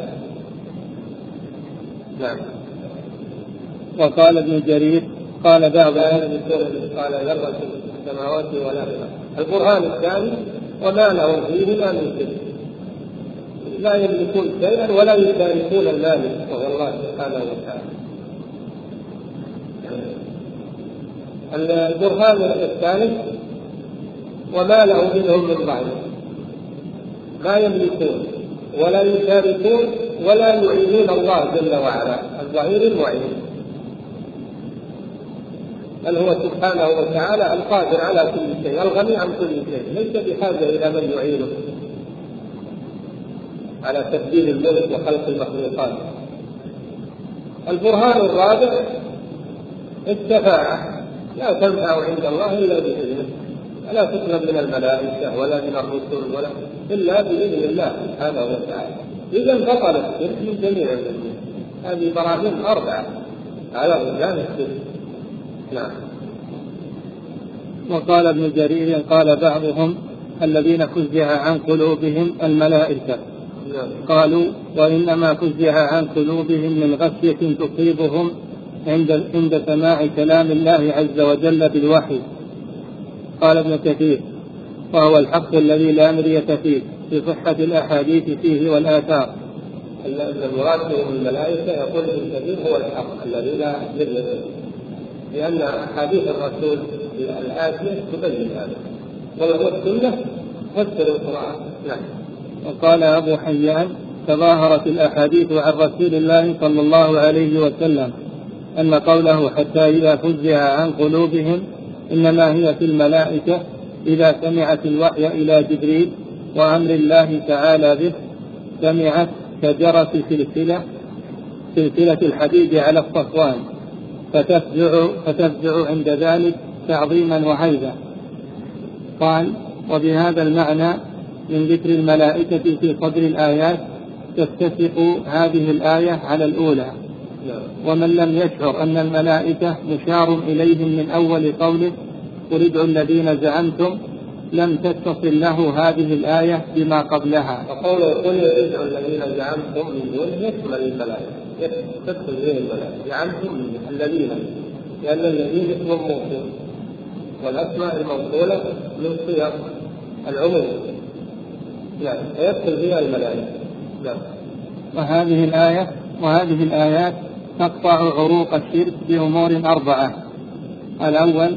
نعم. وقال ابن جرير قال بعض لا يملكون مثقال ذرة في السماوات والأرض. القرآن الثاني: وما لهم فيهما من شرك، لا يملكون شيئا ولا يشاركون المالك وهو الله سبحانه وتعالى. البرهان الثالث: وما له منهم من ظاهر، لا يملكون ولا يشاركون ولا يعينون الله جل وعلا، الظهير المعين، بل هو سبحانه وتعالى القادر على كل شيء، الغني عن كل شيء، ليس بحاجة إلى من يعينه على تبديل الملك وخلق المخلوقات. البرهان الرابع: الشفاعة لا تنفع عند الله إلا بإذنه، ولا تطلب من الملائكة ولا من الرسل ولا إلا بإذن الله سبحانه وتعالى. إذا انتقل الشرك من جميع الأمور. هذه براهين 4 على رجال الشرك. نعم. وقال ابن جرير قال بعضهم: الذين فزع عن قلوبهم الملائكة. قالوا: وإنما فزع عن قلوبهم من غشية تصيبهم عند سماع كلام الله عز وجل بالوحي. قال ابن كثير: وهو الحق الذي لا مرية فيه في صحة الأحاديث فيه والآثار. المراد من الملائكة يقول ابن كثير هو الحق الذي لا مرية فيه، لأن أحاديث الرسول الآتية تبين هذا، والسنة فسر القرآن. نعم. وقال أبو حيان: تظاهرت الأحاديث عن رسول الله صلى الله عليه وسلم أن قوله حتى إذا فزع عن قلوبهم إنما هي في الملائكة إذا سمعت الوحي إلى جبريل وأمر الله تعالى به سمعت كجرس سلسلة الحديد على الصفوان فتفزع عند ذلك تعظيما وهيبة. قال: وبهذا المعنى من ذكر الملائكة في صدر الآيات تتفق هذه الآية على الأولى. ومن لم يشعر أن الملائكة مشار إليهم من أول قوله قل ادعوا الذين زعمتم لم تتصل له هذه الآية بما قبلها. وقوله قل ادعوا الذين زعمتم من دونه يشمل الملائكة، تدخل به الملائكة. زعمتم الذين، لأن الذين اسم موصول، والأسماء الموصولة من صيغ العموم، يعني يدخل بها الملائكة. وهذه الآيات تقطع عروق الشرك بأمور 4. الأول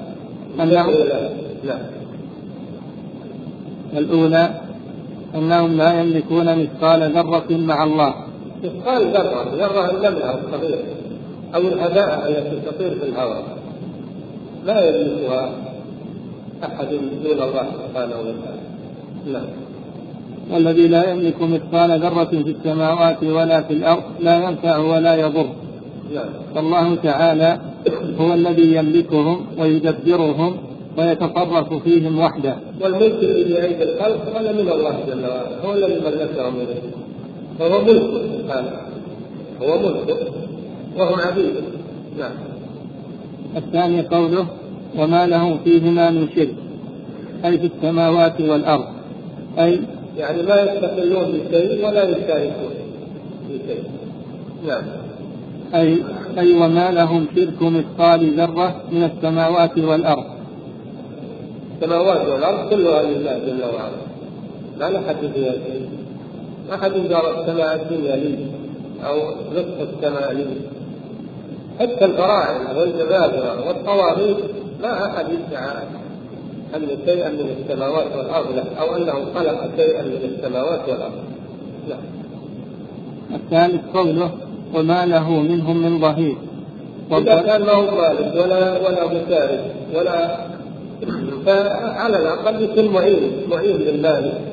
أنهم لا يملكون مثقال ذرة مع الله. مثقال ذرة النملة الصغيرة أو الهباء التي تطير في الهواء لا يملكها أحد دون الله سبحانه وتعالى. لا. والذي لا يملك مثقال ذرة في السماوات ولا في الأرض لا ينفع ولا يضر. فالله تعالى هو الذي يملكهم ويدبرهم ويتصرف فيهم وحده. والملك الذي بأيدي الخلق هذا من الله جل وعلا، هو الذي ملكهم إليه، فهو ملك سبحانه، هو ملك وهم عبيد. نعم. الثاني قوله وما لهم فيهما من شرك، أي في السماوات والأرض، أي يعني لا يستقلون بشيء ولا يشاركون بشيء. نعم. أي وما لهم شرك مثقال ذرة من السماوات والأرض. السماوات والأرض كلها لله جل وعلا، لا نحد فيها شيء. ما أحد جرى السماء الدنيا لي أو نصف السماء لي. حتى الفراعنة والجبابرة والطواغيت ما أحد يدعى أن شيئا من السماوات والأرض له، أو أنه خلق شيئا من السماوات والأرض. لا. الثالث قوله وما له منهم من ظهير. إذا كان ما هو مالك ولا مسارف ولا، فعلى الأقل يكون معين للمالك.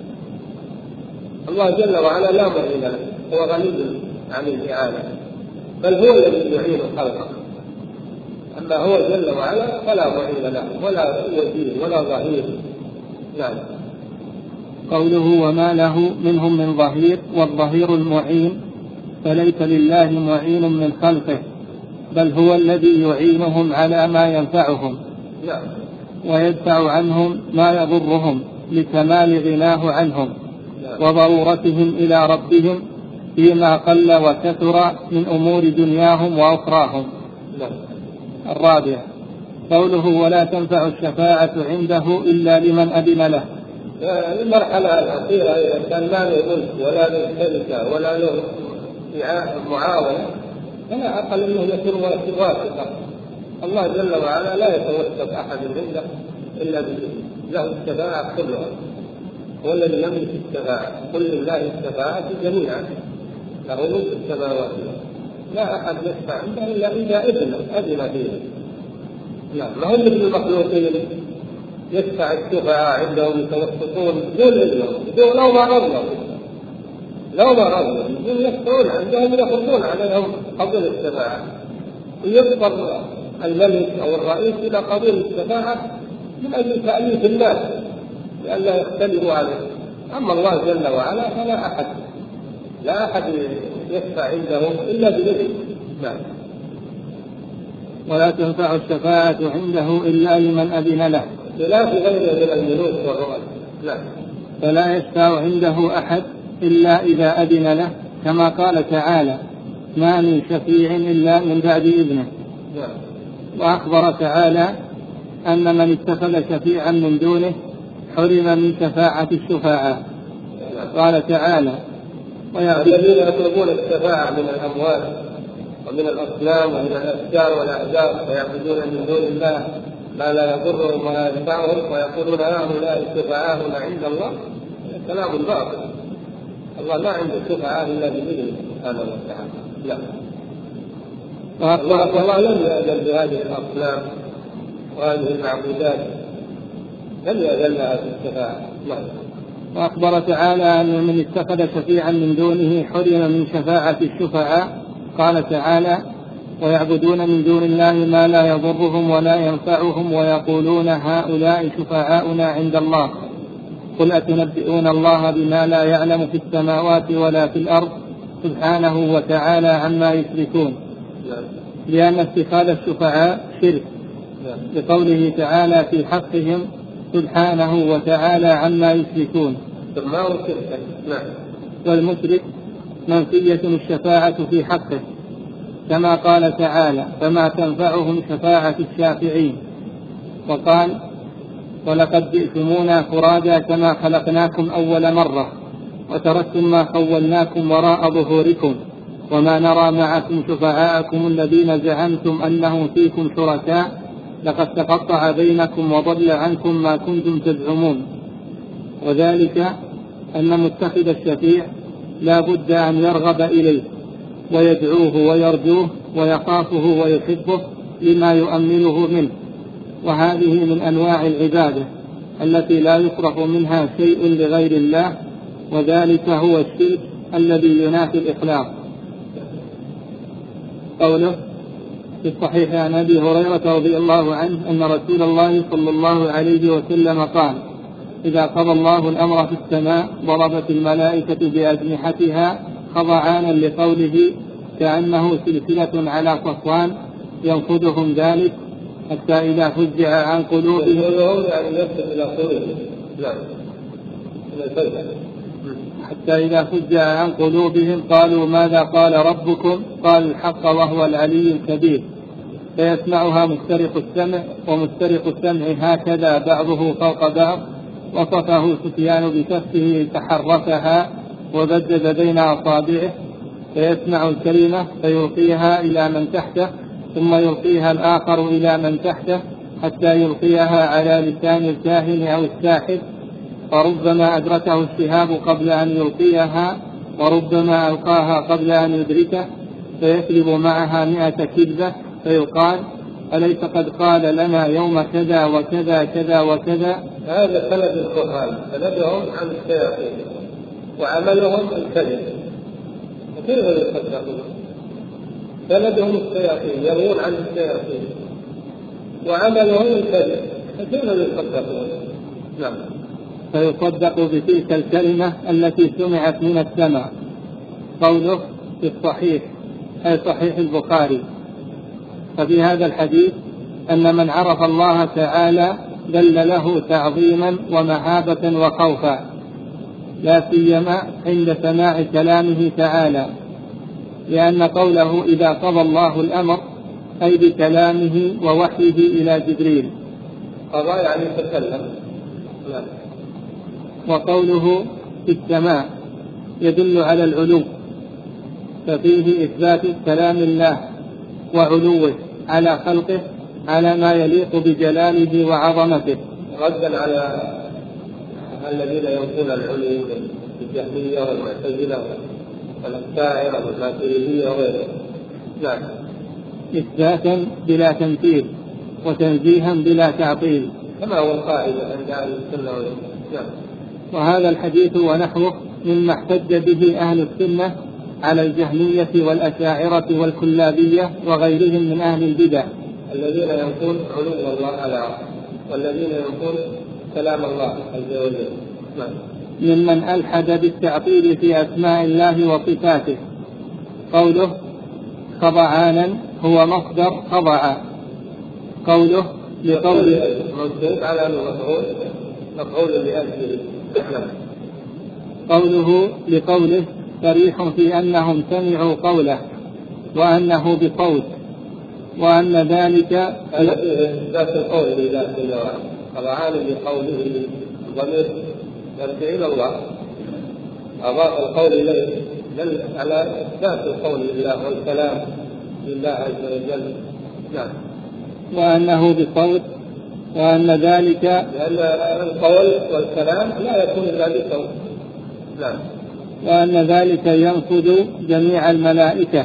الله جل وعلا لا معين له، هو غني عن الإعانة، بل هو الذي يعين خلقه. أما هو جل وعلا فلا معين له ولا وزير ولا ظهير. نعم. قوله وما له منهم من ظهير، والظهير المعين، فليس لله معين من خلقه، بل هو الذي يعينهم على ما ينفعهم. نعم. ويدفع عنهم ما يضرهم لكمال غناه عنهم. نعم. وضرورتهم إلى ربهم فيما قل وكثر من أمور دنياهم وأخراهم. نعم. الرابع قوله ولا تنفع الشفاعة عنده إلا لمن أذن له. المرحلة الأخيرة إذا كان ما له ملك ولا له شركة ولا له معاونة فلا أقل أنه يكون واثقا. الله جل وعلا لا يتوسط أحد عنده إلا بإذنه، له الشفاعة كلها، هو الذي يملك الشفاعة. قل لله الشفاعة جميعا، له ملك السماوات، لا أحد يشفع عنده إلا إذا أذن فيه. لا، ما هم مثل المخلوقين يشفع الشفعاء عندهم يتوسطون دون إذنهم، لو ما رضوا يشفعون عندهم يفرضون عليهم قبول الشفاعة، ويضطر الملك أو الرئيس إلى قبول الشفاعة من أجل تأليف الناس لئلا يختلفوا عليه. أما الله جل وعلا فلا أحد يشفع عندهم إلا بإذنه. نعم. ولا تنفع الشفاعة عنده إلا لمن أذن له، خلاف غيره من الملوك والرؤساء. نعم. فلا يشفع عنده أحد إلا إذا أذن له، كما قال تعالى ما من شفيع إلا من بعد إذنه. نعم. وأخبر تعالى أن من اتخذ شفيعا من دونه حرم من شفاعة الشفاعة. قال تعالى الذين يطلبون الشفاعة من الأموات ومن الأصنام ومن الأشجار والأحجار ويعبدون من دون الله ما لا يضرهم ولا ينفعهم ويقولون هؤلاء شفعاؤنا عند الله، كلام باطل. الله ما عنده شفعاء إلا بإذنه سبحانه وتعالى. لا، والله لم يأذن بهذه الأصنام وهذه المعبودات، لم يأذن لها في الشفاعة. وأخبر تعالى أن من اتخذ شفيعا من دونه حرم من شفاعة الشفعاء. قال تعالى: ويعبدون من دون الله ما لا يضرهم ولا ينفعهم ويقولون هؤلاء شفعاؤنا عند الله. قل أتنبئون الله بما لا يعلم في السماوات ولا في الأرض سبحانه وتعالى عما يشركون، لأن اتخاذ الشفعاء شرك، لقوله تعالى في حقهم سبحانه وتعالى عما يشركون. والمشرك منفية الشفاعة في حقه، كما قال تعالى: فما تنفعهم شفاعة الشافعين. وقال: ولقد جئتمونا فرادا كما خلقناكم أول مرة وتركتم ما خولناكم وراء ظهوركم وما نرى معكم شفعاءكم الذين زعمتم أنهم فيكم شركاء لقد تقطع بينكم وضل عنكم ما كنتم تزعمون. وذلك أن متخذ الشفيع لا بد أن يرغب إليه ويدعوه ويرجوه ويخافه ويحبه لما يؤمله منه، وهذه من أنواع العبادة التي لا يصرف منها شيء لغير الله، وذلك هو الشرك الذي ينافي الإخلاص. قوله في الصحيح عن أبي هريرة رضي الله عنه أن رسول الله صلى الله عليه وسلم قال: إذا قضى الله الأمر في السماء ضربت الملائكة بأجنحتها خضعانا لقوله كأنه سلسلة على صفوان ينفذهم ذلك حتى إذا فزع عن قلوبهم قالوا ماذا قال ربكم؟ قال الحق وهو العلي الكبير. فيسمعها مسترق السمع، ومسترق السمع هكذا بعضه فوق بعض. وصفه سفيان بكفه تحركها وبدد بين أصابعه، فيسمع الكلمة فيلقيها إلى من تحته ثم يلقيها الآخر إلى من تحته حتى يلقيها على لسان الكاهن أو الساحر، فربما أدركه الشهاب قبل أن يلقيها وربما ألقاها قبل أن يدركه، فيكذب معها 100 كذبة فيقال: أليس قد قال لنا يوم كذا وكذا كذا وكذا. هذا سند القرآن، سندهم عن الشياطين وعملهم الكذب، كيف يصدقون؟ سندهم الشياطين يروون عن الشياطين وعملهم الكذب، كيف يصدقون؟ نعم. فيصدق بتلك الكلمة التي سمعت من السماء. قوله في الصحيح أي صحيح البخاري. ففي هذا الحديث أن من عرف الله تعالى دل له تعظيما ومهابة وخوفا، لا سيما عند سماع كلامه تعالى، لأن قوله إذا قضى الله الأمر أي بكلامه ووحيه إلى جبريل. قضى يعني تكلم. وقوله في السماء يدل على العلو، ففيه إثبات كلام الله وعلوه على خلقه على ما يليق بجلاله وعظمته، ردا على الذين ينفون العلو الجهمية والمعتزلة والأشاعرة والماتريدية وغيرهم. نعم. إثباتا بلا تمثيل وتنزيها بلا تعطيل، كما هو القاعدة عند أهل السنة والجماعة. نعم. وهذا الحديث ونحوه مما احتج به أهل السنة على الجهمية والأشاعرة والكلابية وغيرهم من أهل البدع الذين ينفون علو الله على والذين ينفون كلام الله عز وجل. ممن ألحد بالتعطيل في أسماء الله وصفاته. قوله خضعانا هو مصدر خضع. قوله لقوله على مفعول لأجله. قوله لقوله صريح في أنهم سمعوا قوله وأنه بصوت، وأن ذلك ذات القول لله جل وعلا، خضعان بقوله ضمير يرجع إلى الله، أضاف القول إليه دل على إثبات القول لله والكلام لله عز وجل. نعم. وأنه بصوت وأن ذلك لأن القول والكلام لا يكون إلا بصوت. نعم. وأن ذلك ينفذ جميع الملائكة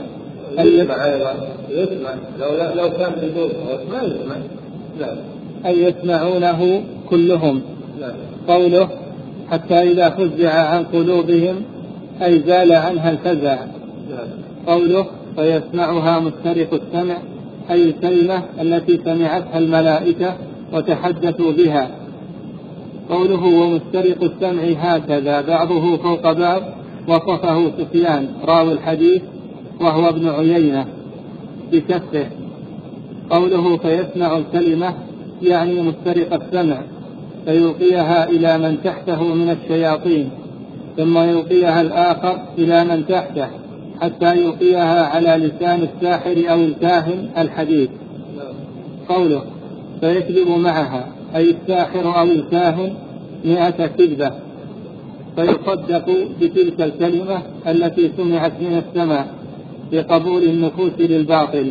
يسمع لو كان بدون ما يسمع. نعم. أي يسمعونه كلهم. نعم. قوله حتى إذا فزع عن قلوبهم أي زال عنها الفزع. نعم. قوله فيسمعها مسترق السمع أي الكلمة التي سمعتها الملائكة وتحدثوا بها. قوله ومسترق السمع هكذا بعضه فوق بعض وصفه سفيان راوي الحديث وهو ابن عيينة بكسره. قوله فيسمع الكلمة يعني مسترق السمع فيلقيها إلى من تحته من الشياطين ثم يلقيها الآخر إلى من تحته حتى يلقيها على لسان الساحر أو الكاهن الحديث. قوله فيكذب معها أي الساحر أو الكاهن 100 كذبة فيصدق بتلك الكلمة التي سمعت من السماء بقبول النفوس للباطل.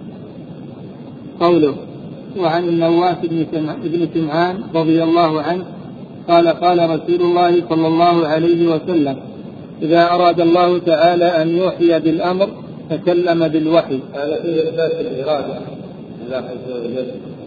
قوله وعن النواس بن سمعان رضي الله عنه قال قال رسول الله صلى الله عليه وسلم إذا أراد الله تعالى أن يوحي بالأمر تكلم بالوحي. هذا فيه إثبات الإرادة لله عز وجل.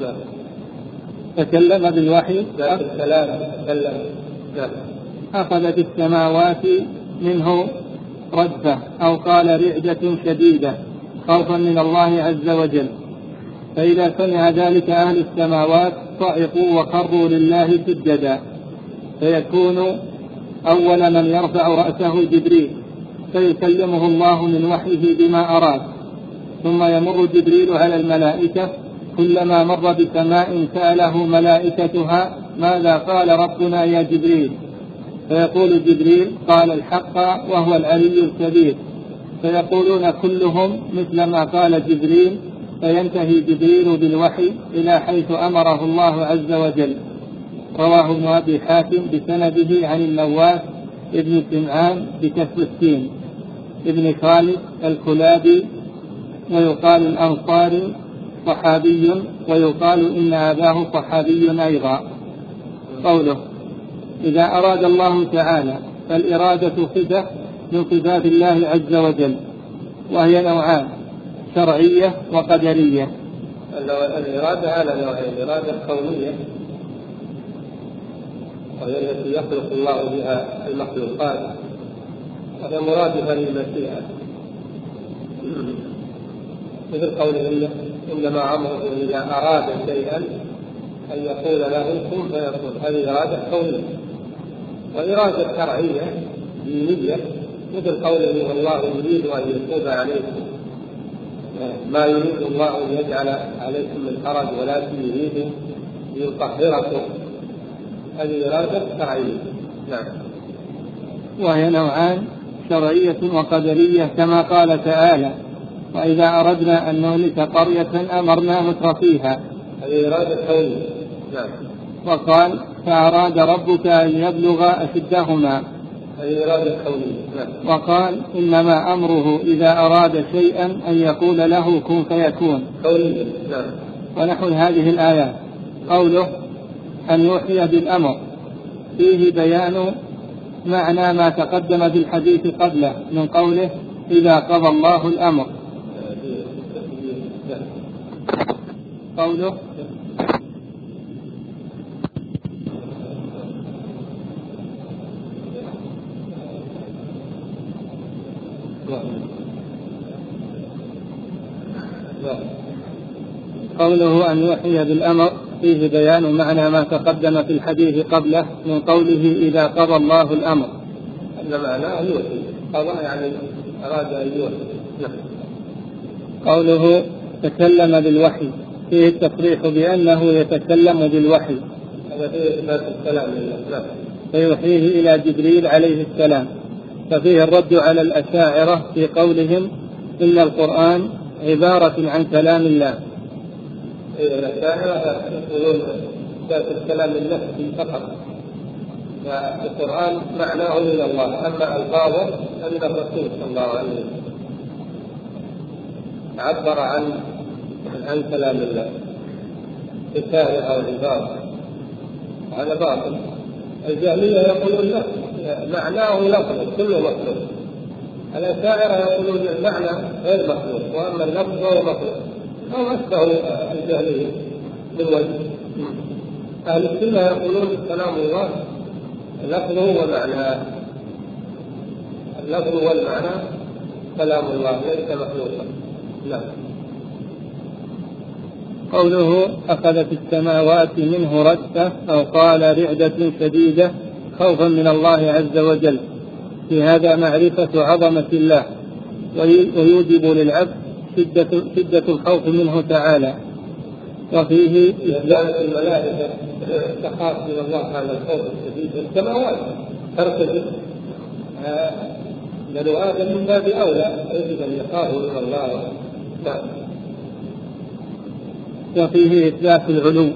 تكلم بالوحي الكلام تكلم. أخذت السماوات منه رجفة أو قال رعدة شديدة خوفا من الله عز وجل. فإذا سمع ذلك أهل السماوات صعقوا وخروا لله سجدا فيكون أول من يرفع رأسه جبريل فيكلمه الله من وحيه بما أراد ثم يمر جبريل على الملائكة كلما مر بسماء سأله ملائكتها ماذا قال ربنا يا جبريل فيقول جبريل قال الحق وهو العلي الكبير فيقولون كلهم مثل ما قال جبريل فينتهي جبريل بالوحي إلى حيث أمره الله عز وجل. رواه ابن أبي حاتم بسنده عن النواس ابن سمعان بكسر السين ابن خالد الكلابي ويقال الأنصاري صحابي ويقال إن أباه صحابي أيضا. قوله إذا أراد الله تعالى فالإرادة صفة من صفات الله عز وجل وهي نوعان شرعية وقدرية. الإرادة على نوعين إرادة كونية وهي التي يخلق الله بها المخلوقات وهي مرادفة للمشيئة مثل قوله إنما أمره إذا أراد شيئا أن يقول له كن فيكون. هذه إرادة كونية. وإرادة شرعية دينية مثل قوله والله يريد أن يتوب عليكم ما يريد الله أن يجعل عليكم من حرج ولكن يريد ليطهركم. هذه إرادة شرعية. نعم. وهي نوعان شرعية وقدرية كما قال تعالى وإذا أردنا أن نهلك قرية أمرنا مترفيها. هذه إرادة كونية. نعم. وقال فأراد ربك أن يبلغ أشدهما. هذه إرادة كونية. نعم. وقال إنما أمره إذا أراد شيئا أن يقول له كن فيكون. كونية. نعم. ونحو هذه الآيات. قوله أن يوحي بالأمر فيه بيان معنى ما تقدم في الحديث قبله من قوله إذا قضى الله الأمر. قوله قوله أن يوحي بالأمر فيه بيان معنى ما تقدم في الحديث قبله من قوله إذا قضى الله الأمر. أن معناه يوحي قضى يعني أراد أن يوحي. قوله تكلم بالوحي فيه التصريح بأنه يتكلم بالوحي. هذا فيه إثبات الكلام لله فيوحيه إلى جبريل عليه السلام. ففيه الرد على الأشاعرة في قولهم إن القرآن عبارة عن كلام الله. الأشاعرة يقولون إثبات الكلام النفسي فقط والقرآن معناه من الله أما الفاظه أن الرسول صلى الله عليه وسلم عبر عن كلام الله. بكائن أو عبارة، هذا باطل. الجهمية يقولون لا، معناه لفظ كله مخلوق. الأشاعرة يقولون المعنى غير مخلوق وأما اللفظ هو مخلوق. هم أشبهوا الجهمية بالوجه. أهل السنة يقولون كلام الله لفظه ومعناه، اللفظ والمعنى كلام الله ليس مخلوقا. نعم. قوله أخذت السماوات منه رجفة أو قال رعدة شديدة خوفا من الله عز وجل، في هذا معرفة عظمة الله ويوجب للعبد شدة الخوف منه تعالى. وفيه إثبات الملائكة تخاف من الله على الخوف الشديد. السماوات ترتجف، بنو آدم من باب أولى يجب أن يخافوا من الله. نعم. وفيه إثبات العلو.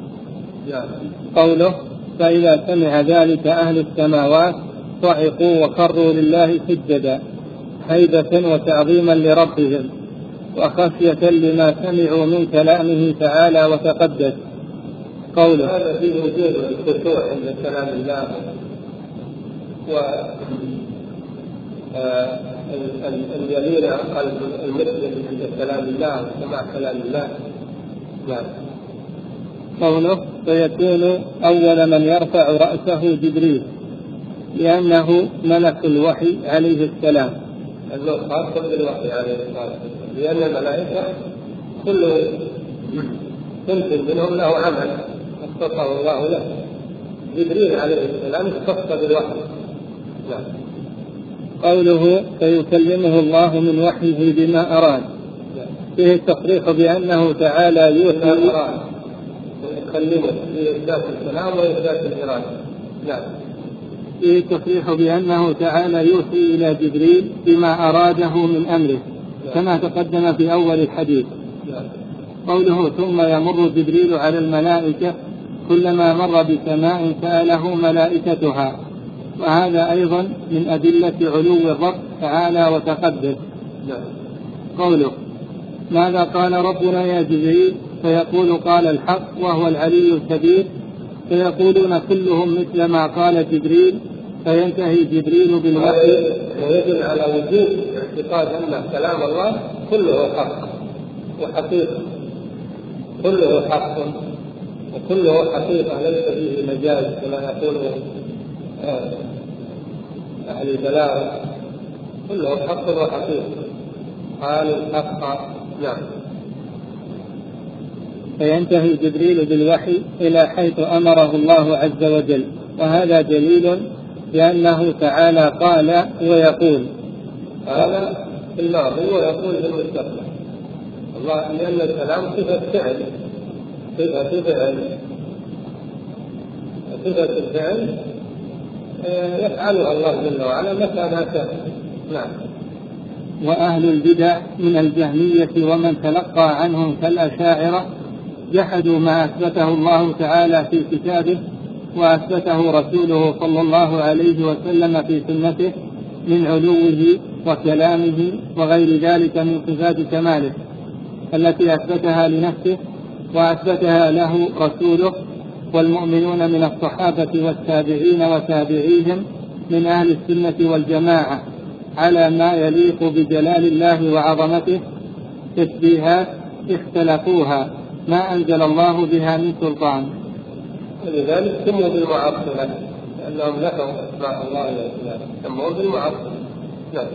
قوله فإذا سمع ذلك أهل السماوات صعقوا وخروا لله سجدا هيبة وتعظيما لربهم وخشية لما سمعوا من كلامه تعالى وتقدس. قوله هذا فيه وجود الخشوع عند كلام الله واليمين قلب المسلم عند كلام الله وسماع كلام الله. نعم. قوله فيكون أول من يرفع رأسه جبريل لأنه ملك الوحي عليه السلام. أنه خاص بالوحي عليه السلام، لأن الملائكة كل سنة منهم له عمل اختصه الله له. جبريل عليه السلام اختص بالوحي. نعم. قوله فيكلمه الله من وحيه بما أراد، فيه التصريح بأنه تعالى يوحي يكلمه بإثبات الكلام وإثبات الإرادة. نعم. فيه التصريح بأنه تعالى يوحي إلى جبريل بما أراده من أمره كما تقدم في أول الحديث. قوله ثم يمر جبريل على الملائكة كلما مر بسماء سأله ملائكتها، وهذا أيضا من أدلة علو الرب تعالى وتقدس. قوله ماذا قال ربنا يا جبريل؟ فيقول قال الحق وهو العلي الكبير، فيقولون كلهم مثل ما قال جبريل، فينتهي جبريل بالوحي. ويدل على وجود اعتقاد أن كلام الله كله حق وحقيقة، كله حق وكله حقيقة ليس فيه مجاز كما يقول أهل البلاغة، كله حق وحقيقة. قال الحق. نعم. فينتهي جبريل بالوحي إلى حيث أمره الله عز وجل، وهذا دليل لأنه تعالى قال ويقول. قال في الماضي ويقول في المستقبل الله، لأن الكلام صفة فعل، صفة الفعل يفعلها الله جل وعلا متى ما شاء. نعم. وأهل البدع من الجهمية ومن تلقى عنهم كالأشاعرة جحدوا ما أثبته الله تعالى في كتابه وأثبته رسوله صلى الله عليه وسلم في سنته من علوه وكلامه وغير ذلك من صفات كماله التي أثبتها لنفسه وأثبتها له رسوله والمؤمنون من الصحابة والتابعين وتابعيهم من أهل السنة والجماعة على ما يليق بجلال الله وعظمته تشبيهات اختلفوها ما أنزل الله بها من سلطان. ولذلك سموا بالمعطلة لأنهم نفوا أسماء الله والأسماء، سموا بالمعطلة. نعم.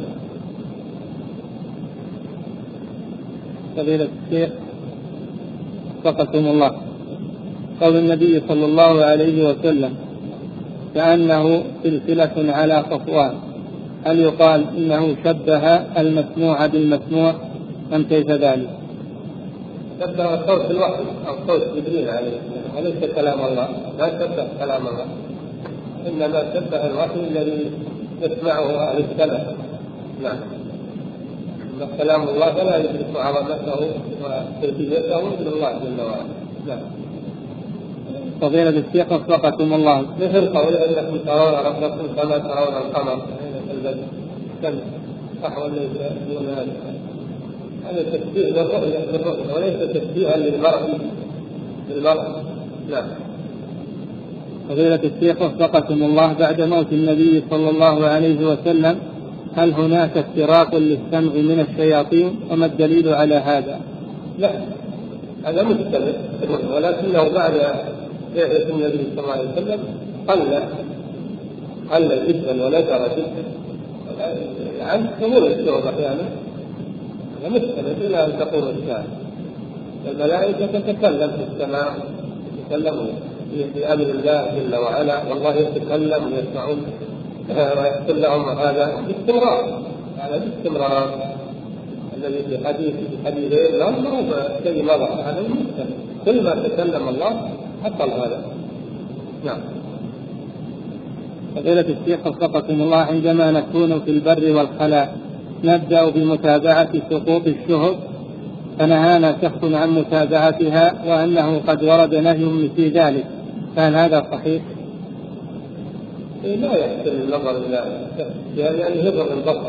فضيلة الشيخ وفقكم الله، قول النبي صلى الله عليه وسلم كأنه سلسلة على صفوان، هل يقال إنه شبه المسموع بالمسموع أم كيف ذلك؟ شبه صوت الوحي أو صوت جبريل عليه السلام، وليس كلام الله، لا شبه كلام الله، إنما شبه الوحي الذي يسمعه أهل السلف. نعم. كلام الله فلا يدرك عظمته وكيفيته إلا الله جل وعلا. نعم. فضيلة الشيخ وفقكم الله، مثل قول أنكم ترون ربكم كما ترون القمر كم أحوال دون هذا، هذا تشبيه للرؤية وليس تشبيها للمرء المرء. نعم. فضيلة الشيخ وفقكم الله، بعد موت النبي صلى الله عليه وسلم هل هناك افتراق للسمع من الشياطين، وما الدليل على هذا؟ لا، هذا مستمر، ولكنه بعد بعثة النبي صلى الله عليه وسلم قل جدا ونذر جدا عن حضور الشعوب أحيانا. هذا مستمر إلى أن تقوم الساعة. الملائكة تتكلم في السماء، يتكلمون بأمر الله جل وعلا، والله يتكلم ويسمعون ويحصل لهم هذا باستمرار. هذا باستمرار الذي في حديثين لا شيء مضى، هذا مستمر. كل ما تكلم الله حصل هذا. نعم. فضيلة الشيخ وفقكم الله، عندما نكون في البر والخلاء نبدأ بمتابعة سقوط الشهب، فنهانا شخص عن متابعتها وأنه قد ورد نهي في ذلك، فهل هذا صحيح؟ لا يحسن النظر إلى يعني يضر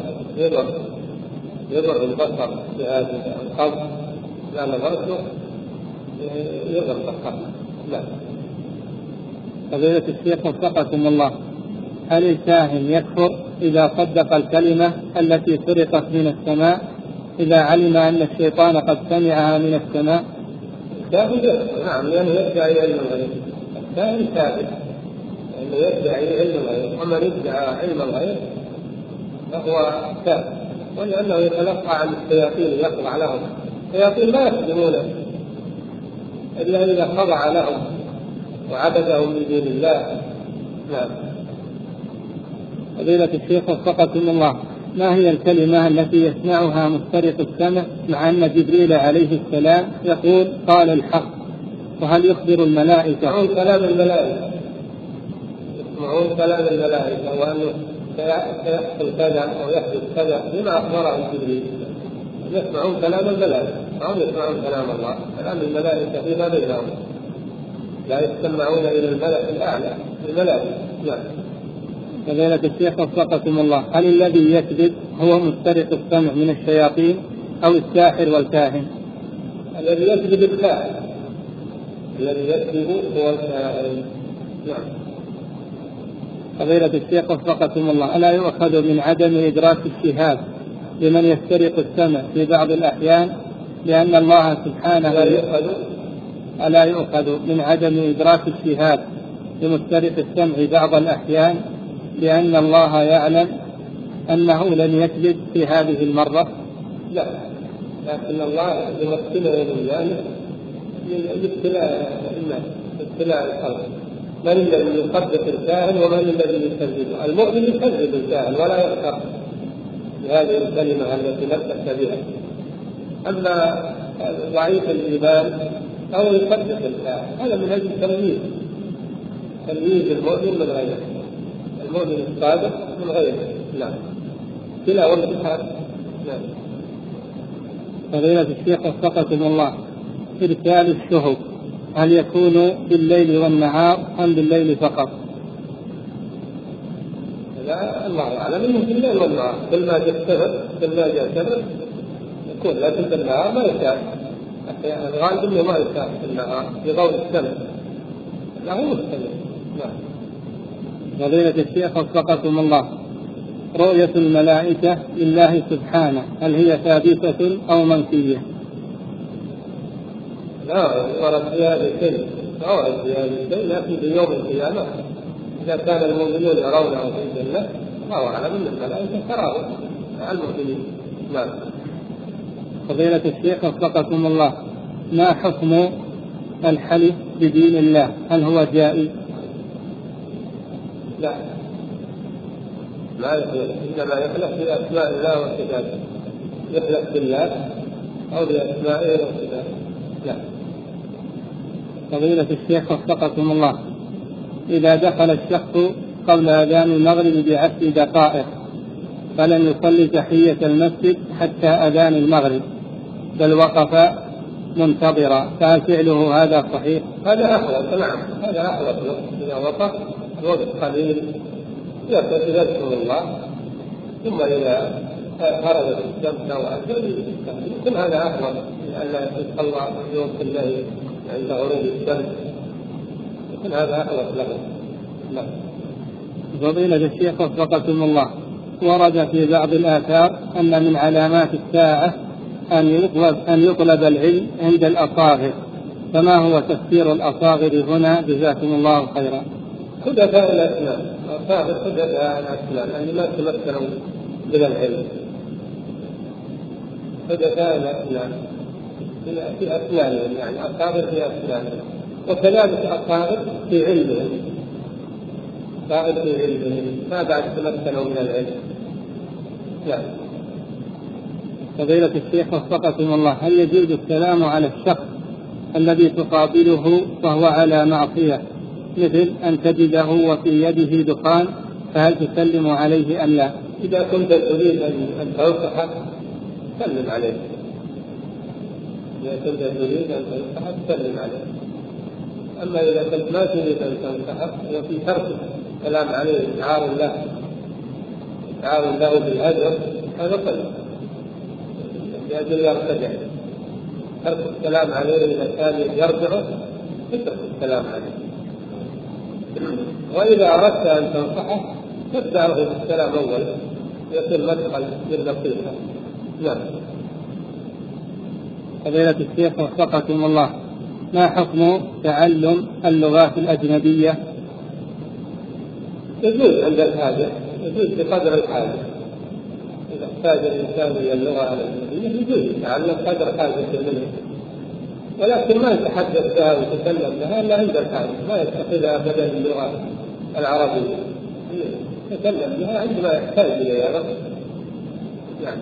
البصر في هذه الخلق، لا نظرته يضر البصر. لا. فضيلة الشيخ وفقكم الله، هل الكاهن يكفر إذا صدق الكلمة التي سرقت من السماء إذا علم أن الشيطان قد سمعها من السماء؟ نعم، لأنه يدعي علم الغيب. الكاهن كافر لأنه يدعي علم الغيب، ومن ادعى علم الغيب فهو كافر، ولأنه يتلقى عن الشياطين يخضع لهم. الشياطين لا يخدمونه إلا إذا خضع لهم وعبدهم من دون الله. نعم. فضيلة الشيخ وفقكم الله، ما هي الكلمة التي يسمعها مسترق السمع مع أن جبريل عليه السلام يقول قال الحق؟ وهل يخبر الملائكة؟ يسمعون كلام الملائكة وأنه سيحصل كذا أو يحدث كذا بما أخبره جبريل. يسمعون كلام الملائكة، يسمعون كلام الله. كلام الملائكة فيما بينهم، لا يستمعون إلى الملأ الأعلى الملائكة. نعم. فضيلة الشيخ وفقكم الله، هل الذي يكذب هو مسترق السمع من الشياطين أو الساحر والكاهن؟ الذي يكذب الكاهن، الذي يكذب هو الكاهن. نعم. فضيلة الشيخ وفقكم الله، ألا يؤخذ من عدم إدراك الشهاب لمن يسترق السمع في بعض الأحيان لأن الله سبحانه ألا يؤخذ من عدم إدراك الشهاب لمسترق السمع بعض الأحيان لأن الله يعلم أنه لن يكذب في هذه المرة؟ لا، لكن الله يمكنه من ذلك لابتلاء الخلق. من الذي يصدق الكاهن ومن الذي يكذبه؟ المؤمن يكذب الكاهن ولا يغتر بهذه الكلمة التي نطق بها. أما ضعيف الإيمان أو يصدق الكاهن، هذا من أجل تمييز المؤمن من غيره، المؤمن الصادق من غيره. نعم. كلا والامتحان. نعم. فضيلة الشيخ وفقكم الله، إرسال الشهب هل يكون بالليل والنهار أم بالليل فقط؟ لا، الله أعلم إنه بالليل والنهار، كل ما جاء سبب يكون، لكن بالنهار ما يشاء. الغالب إنه ما يشاء في النهار بضوء الشمس، لا هو مستمر. نعم. فضيلة الشيخ وفقكم الله، رؤية الملائكة لله سبحانه هل هي ثابتة أو منفية؟ لا، ورد في هذا الشيء، لكن في يوم القيامة إذا كان المؤمنون يرونه في الجنة الله أعلم أن الملائكة تراه مع المؤمنين. نعم. فضيلة الشيخ وفقكم الله، ما حكم الحلف بدين الله؟ هل هو جائز؟ لا، ما يحلف، إنما يحلف بأسماء الله وصفاته، يحلف بالله أو بأسمائه وصفاته. لا. فضيلة الشيخ وفقكم الله، إذا دخل الشخص قبل أذان المغرب ب10 دقائق فلن يصلي تحية المسجد حتى أذان المغرب بل وقف منتظرا، فهل فعله هذا صحيح؟ هذا أحوط. نعم، هذا أحوط. إذا وقف الوقت قليل يذكر الله، ثم إذا خرجت الشمس أو أجل يكون هذا أحوط، لأن الله يوم الله عند غروب الشمس، يكون هذا أخلص له. لا. فضيلة الشيخ وفقكم الله، ورد في بعض الآثار أن من علامات الساعة أن يطلب العلم عند الأصاغر، فما هو تفسير الأصاغر هنا جزاكم الله خيرا؟ حدثاء الأسنان، أصاغر حدثاء الأسنان يعني ما تمكنوا من العلم. حدثاء الأسنان في أسنانهم، يعني أصاغر في أسنانهم، وكذلك أصاغر في علمهم، أصاغر في علمهم ما بعد تمكنوا من العلم. نعم. فضيلة الشيخ وفقكم الله، هل يجوز السلام على الشخص الذي تقابله وهو على معصية، مثل أن تجده وفي يده دخان، فهل تسلم عليه أم لا؟ إذا كنت تريد أن تنصحه سلم عليه، إذا كنت تريد أن تنصحه سلم عليه. أما إذا كنت ما تريد أن تنصحه وفي ترك الكلام عليه إشعار له بالأجر، هذا طيب لأجل يرتجع. ترك الكلام عليه إذا كان يرجعه اترك الكلام عليه. وإذا أردت أن تنصحه تبدأه بالسلام أولا، يصير مدخل للنصيحة. نعم. فضيلة الشيخ وفقكم الله، ما حكم تعلم اللغات الأجنبية؟ يجوز عند الحاجة، يجوز بقدر الحاجة. إذا احتاج الإنسان إلى اللغة الأجنبية يجوز يتعلم قدر حاجته منه، ولكن ما يتحدث بها ويتكلم بها إلا عند الحاجة، ما يتخذها بدل اللغة العربية، يتكلم بها عندما يحتاج إليها بس. يعني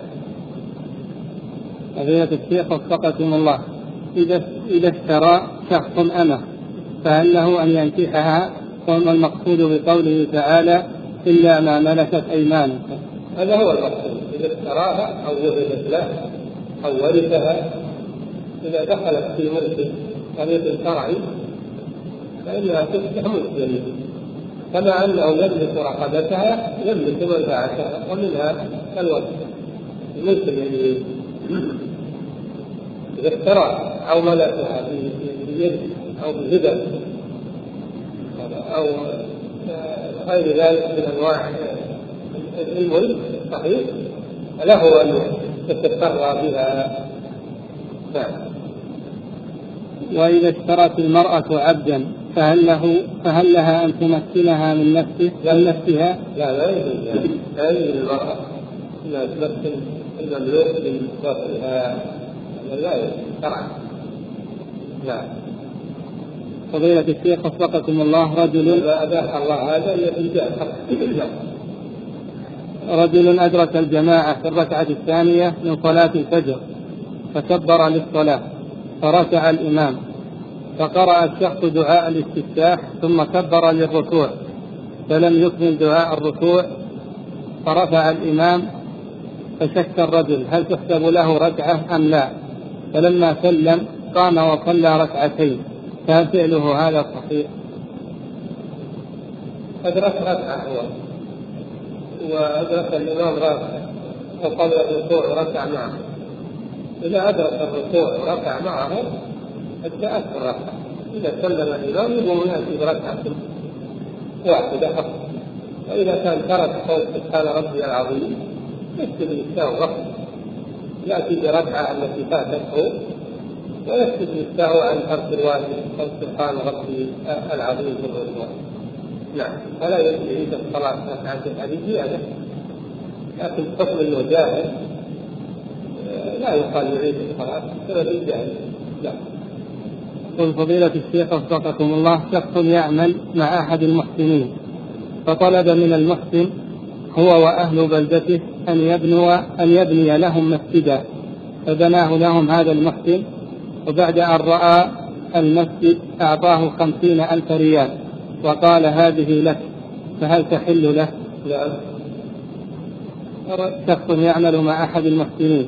فضيلة الشيخ وفقكم الله، إذا اشترى شخص أمة فهل له أن ينكحها؟ وما المقصود بقوله تعالى إلا ما ملكت أيمانكم؟ هذا هو المقصود. إذا اشتراها أو وهبت له أو ورثها، إذا دخلت في ملك طريق شرعي فإنها تصبح ملك، كما أنه يملك رقبتها يملك منفعتها، ومنها الوصف الملك اليمين. إذا اشترى أو ملكها بيد أو بهبة أو غير ذلك من أنواع الملك صحيح له أن يتفرغ بها. وإذا اشترت المرأة عبدا فهل لها أن تمكنها من نفسها؟ لا يجوز المرأة لا تمكن المملوك من نفسها، لا يجوز شرعا. لا. فضيلة الشيخ وفقكم الله، رجل أدرك الجماعة في الركعة الثانية من صلاة الفجر فكبر للصلاة فركع الإمام، فقرأ الشخص دعاء الاستفتاح ثم كبر للركوع فلم يكمل دعاء الركوع فرفع الإمام، فشك الرجل هل تحسب له ركعة أم لا؟ فلما سلم قام وصلى ركعتين، فهل فعله هذا صحيح؟ أدرك ركعة هو وأدرك الإمام ركعة وقبل الركوع ركع معه. إذا أدرك الركوع وركع معه أجزأت الركعة. إذا سلم الإمام يقوم يأتي بركعة واحدة فقط. وإذا كان ترك قول سبحان ربي العظيم يكتب للسهو فقط، يأتي بركعة التي فاتته ويكتب للسهو عن ترك الواجب قول سبحان ربي العظيم في الركوع. نعم. فلا يعيد الصلاة ركعتين، هذه زيادة، لكن حكم انه جاهل لا يقال يعيد الصلاة بسبب الجهل. لا. قل فضيلة الشيخ وفقكم الله، شخص يعمل مع أحد المحسنين فطلب من المحسن هو وأهل بلدته أن يبني لهم مسجدا، فبناه لهم هذا المحسن، وبعد أن رأى المسجد أعطاه 50,000 ريال وقال هذه لك، فهل تحل له؟ لا. شخص يعمل مع أحد المحسنين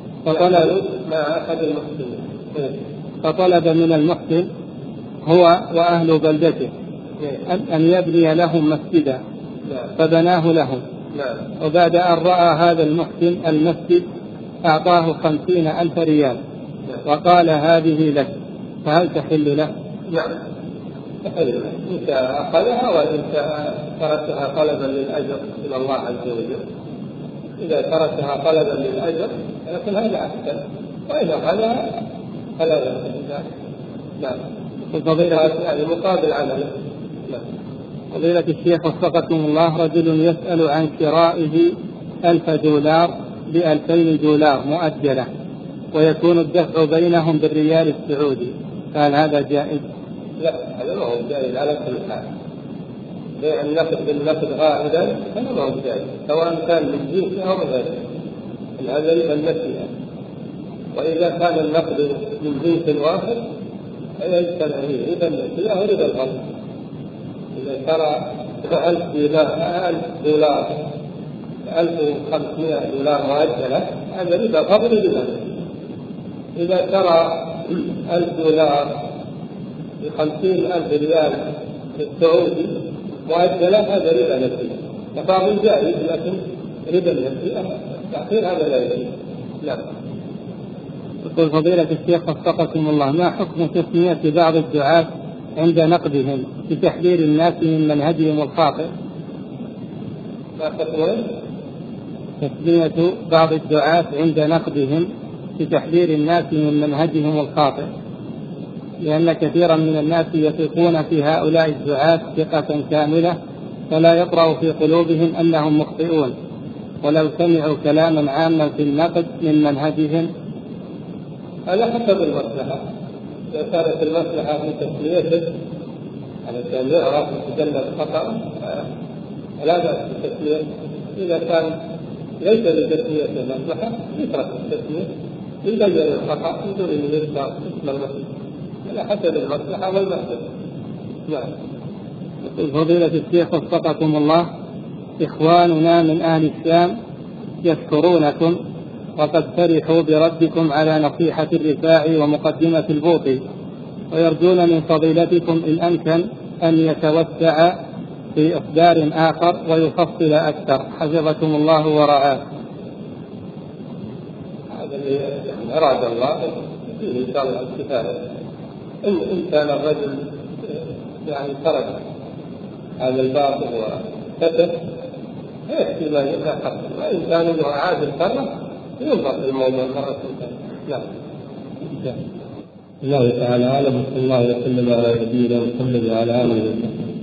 فطلب من المحسن هو وأهل بلدته أن يبني لهم مسجدا فبناه لهم، وبعد أن رأى هذا المحسن المسجد أعطاه 50,000 ريال وقال هذه لك، فهل تحل له؟ نعم تحل له إن أخذها وإن تركها طلبا للأجر من الله عز وجل. إذا تركها طلبا للأجر لكن هذا أحسن، وإن أخذها فلا يحل. نعم يعني مقابل عمله. فضيلة الشيخ وفقكم الله، رجل يسأل عن شرائه 1000 دولار ب$2000 مؤجلة، ويكون الدفع بينهم بالريال السعودي، فهل هذا جائز؟ لا هذا ما هو جائز على كل حال. بيع النقد بالنقد غائبا هذا ما هو جائز، سواء كان من جنسه أو من غيره، هذا ربا النسيئة. وإذا كان النقد من جنس واحد فيجتمع فيه ربا النسيئة وربا الغرب. إذا ترى 1000 دولار 1500 دولار مؤجلة هذا ربا قبل ربا. إذا ترى 1000 دولار ب50,000 ريال السعودي مؤجلة هذا ربا نسيئة. تفاضل جائز لكن ربا النسيئة التأخير هذا لا يجوز. نعم. يقول فضيلة الشيخ وفقكم الله، ما حكم تسمية بعض الدعاة عند نقدهم لتحذير الناس من منهجهم الخاطئ؟ تسمية بعض الدعاة عند نقدهم لتحذير الناس من منهجهم الخاطئ، لأن كثيرا من الناس يثقون في هؤلاء الدعاة ثقة كاملة، فلا يطرأ في قلوبهم أنهم مخطئون ولو سمعوا كلاما عاما في النقد من منهجهم. هذا حسب المصلحة. إذا كانت المصلحة في تسميته على يعرف يتجنب الخطأ فلا بأس بالتسمية. إذا كان ليس لتسميته مصلحة يترك التسمية يبين الخطأ بدون أن يذكر اسم المصلحة، على حسب المصلحة والمصلحة. نعم. فضيلة الشيخ وفقكم الله، إخواننا من أهل الشام يذكرونكم وقد فرحوا بردكم على نصيحة الرفاعي ومقدمة البوطي، ويرجون من فضيلتكم إن أمكن أن يتوسع في إخبار آخر ويفصل أكثر، حفظكم الله ورعاه. هذا اللي أراد الله فيه إن شاء الله الكفاية. إن كان الرجل يعني ترك هذا الباطل وفتح فيكفي ما يحصل، وإن كان له أعاد الفرق ينظر في الموضوع مرة ثانية. الله تعالى أعلم، صلى الله وسلم على نبينا محمد وعلى آله وصحبه.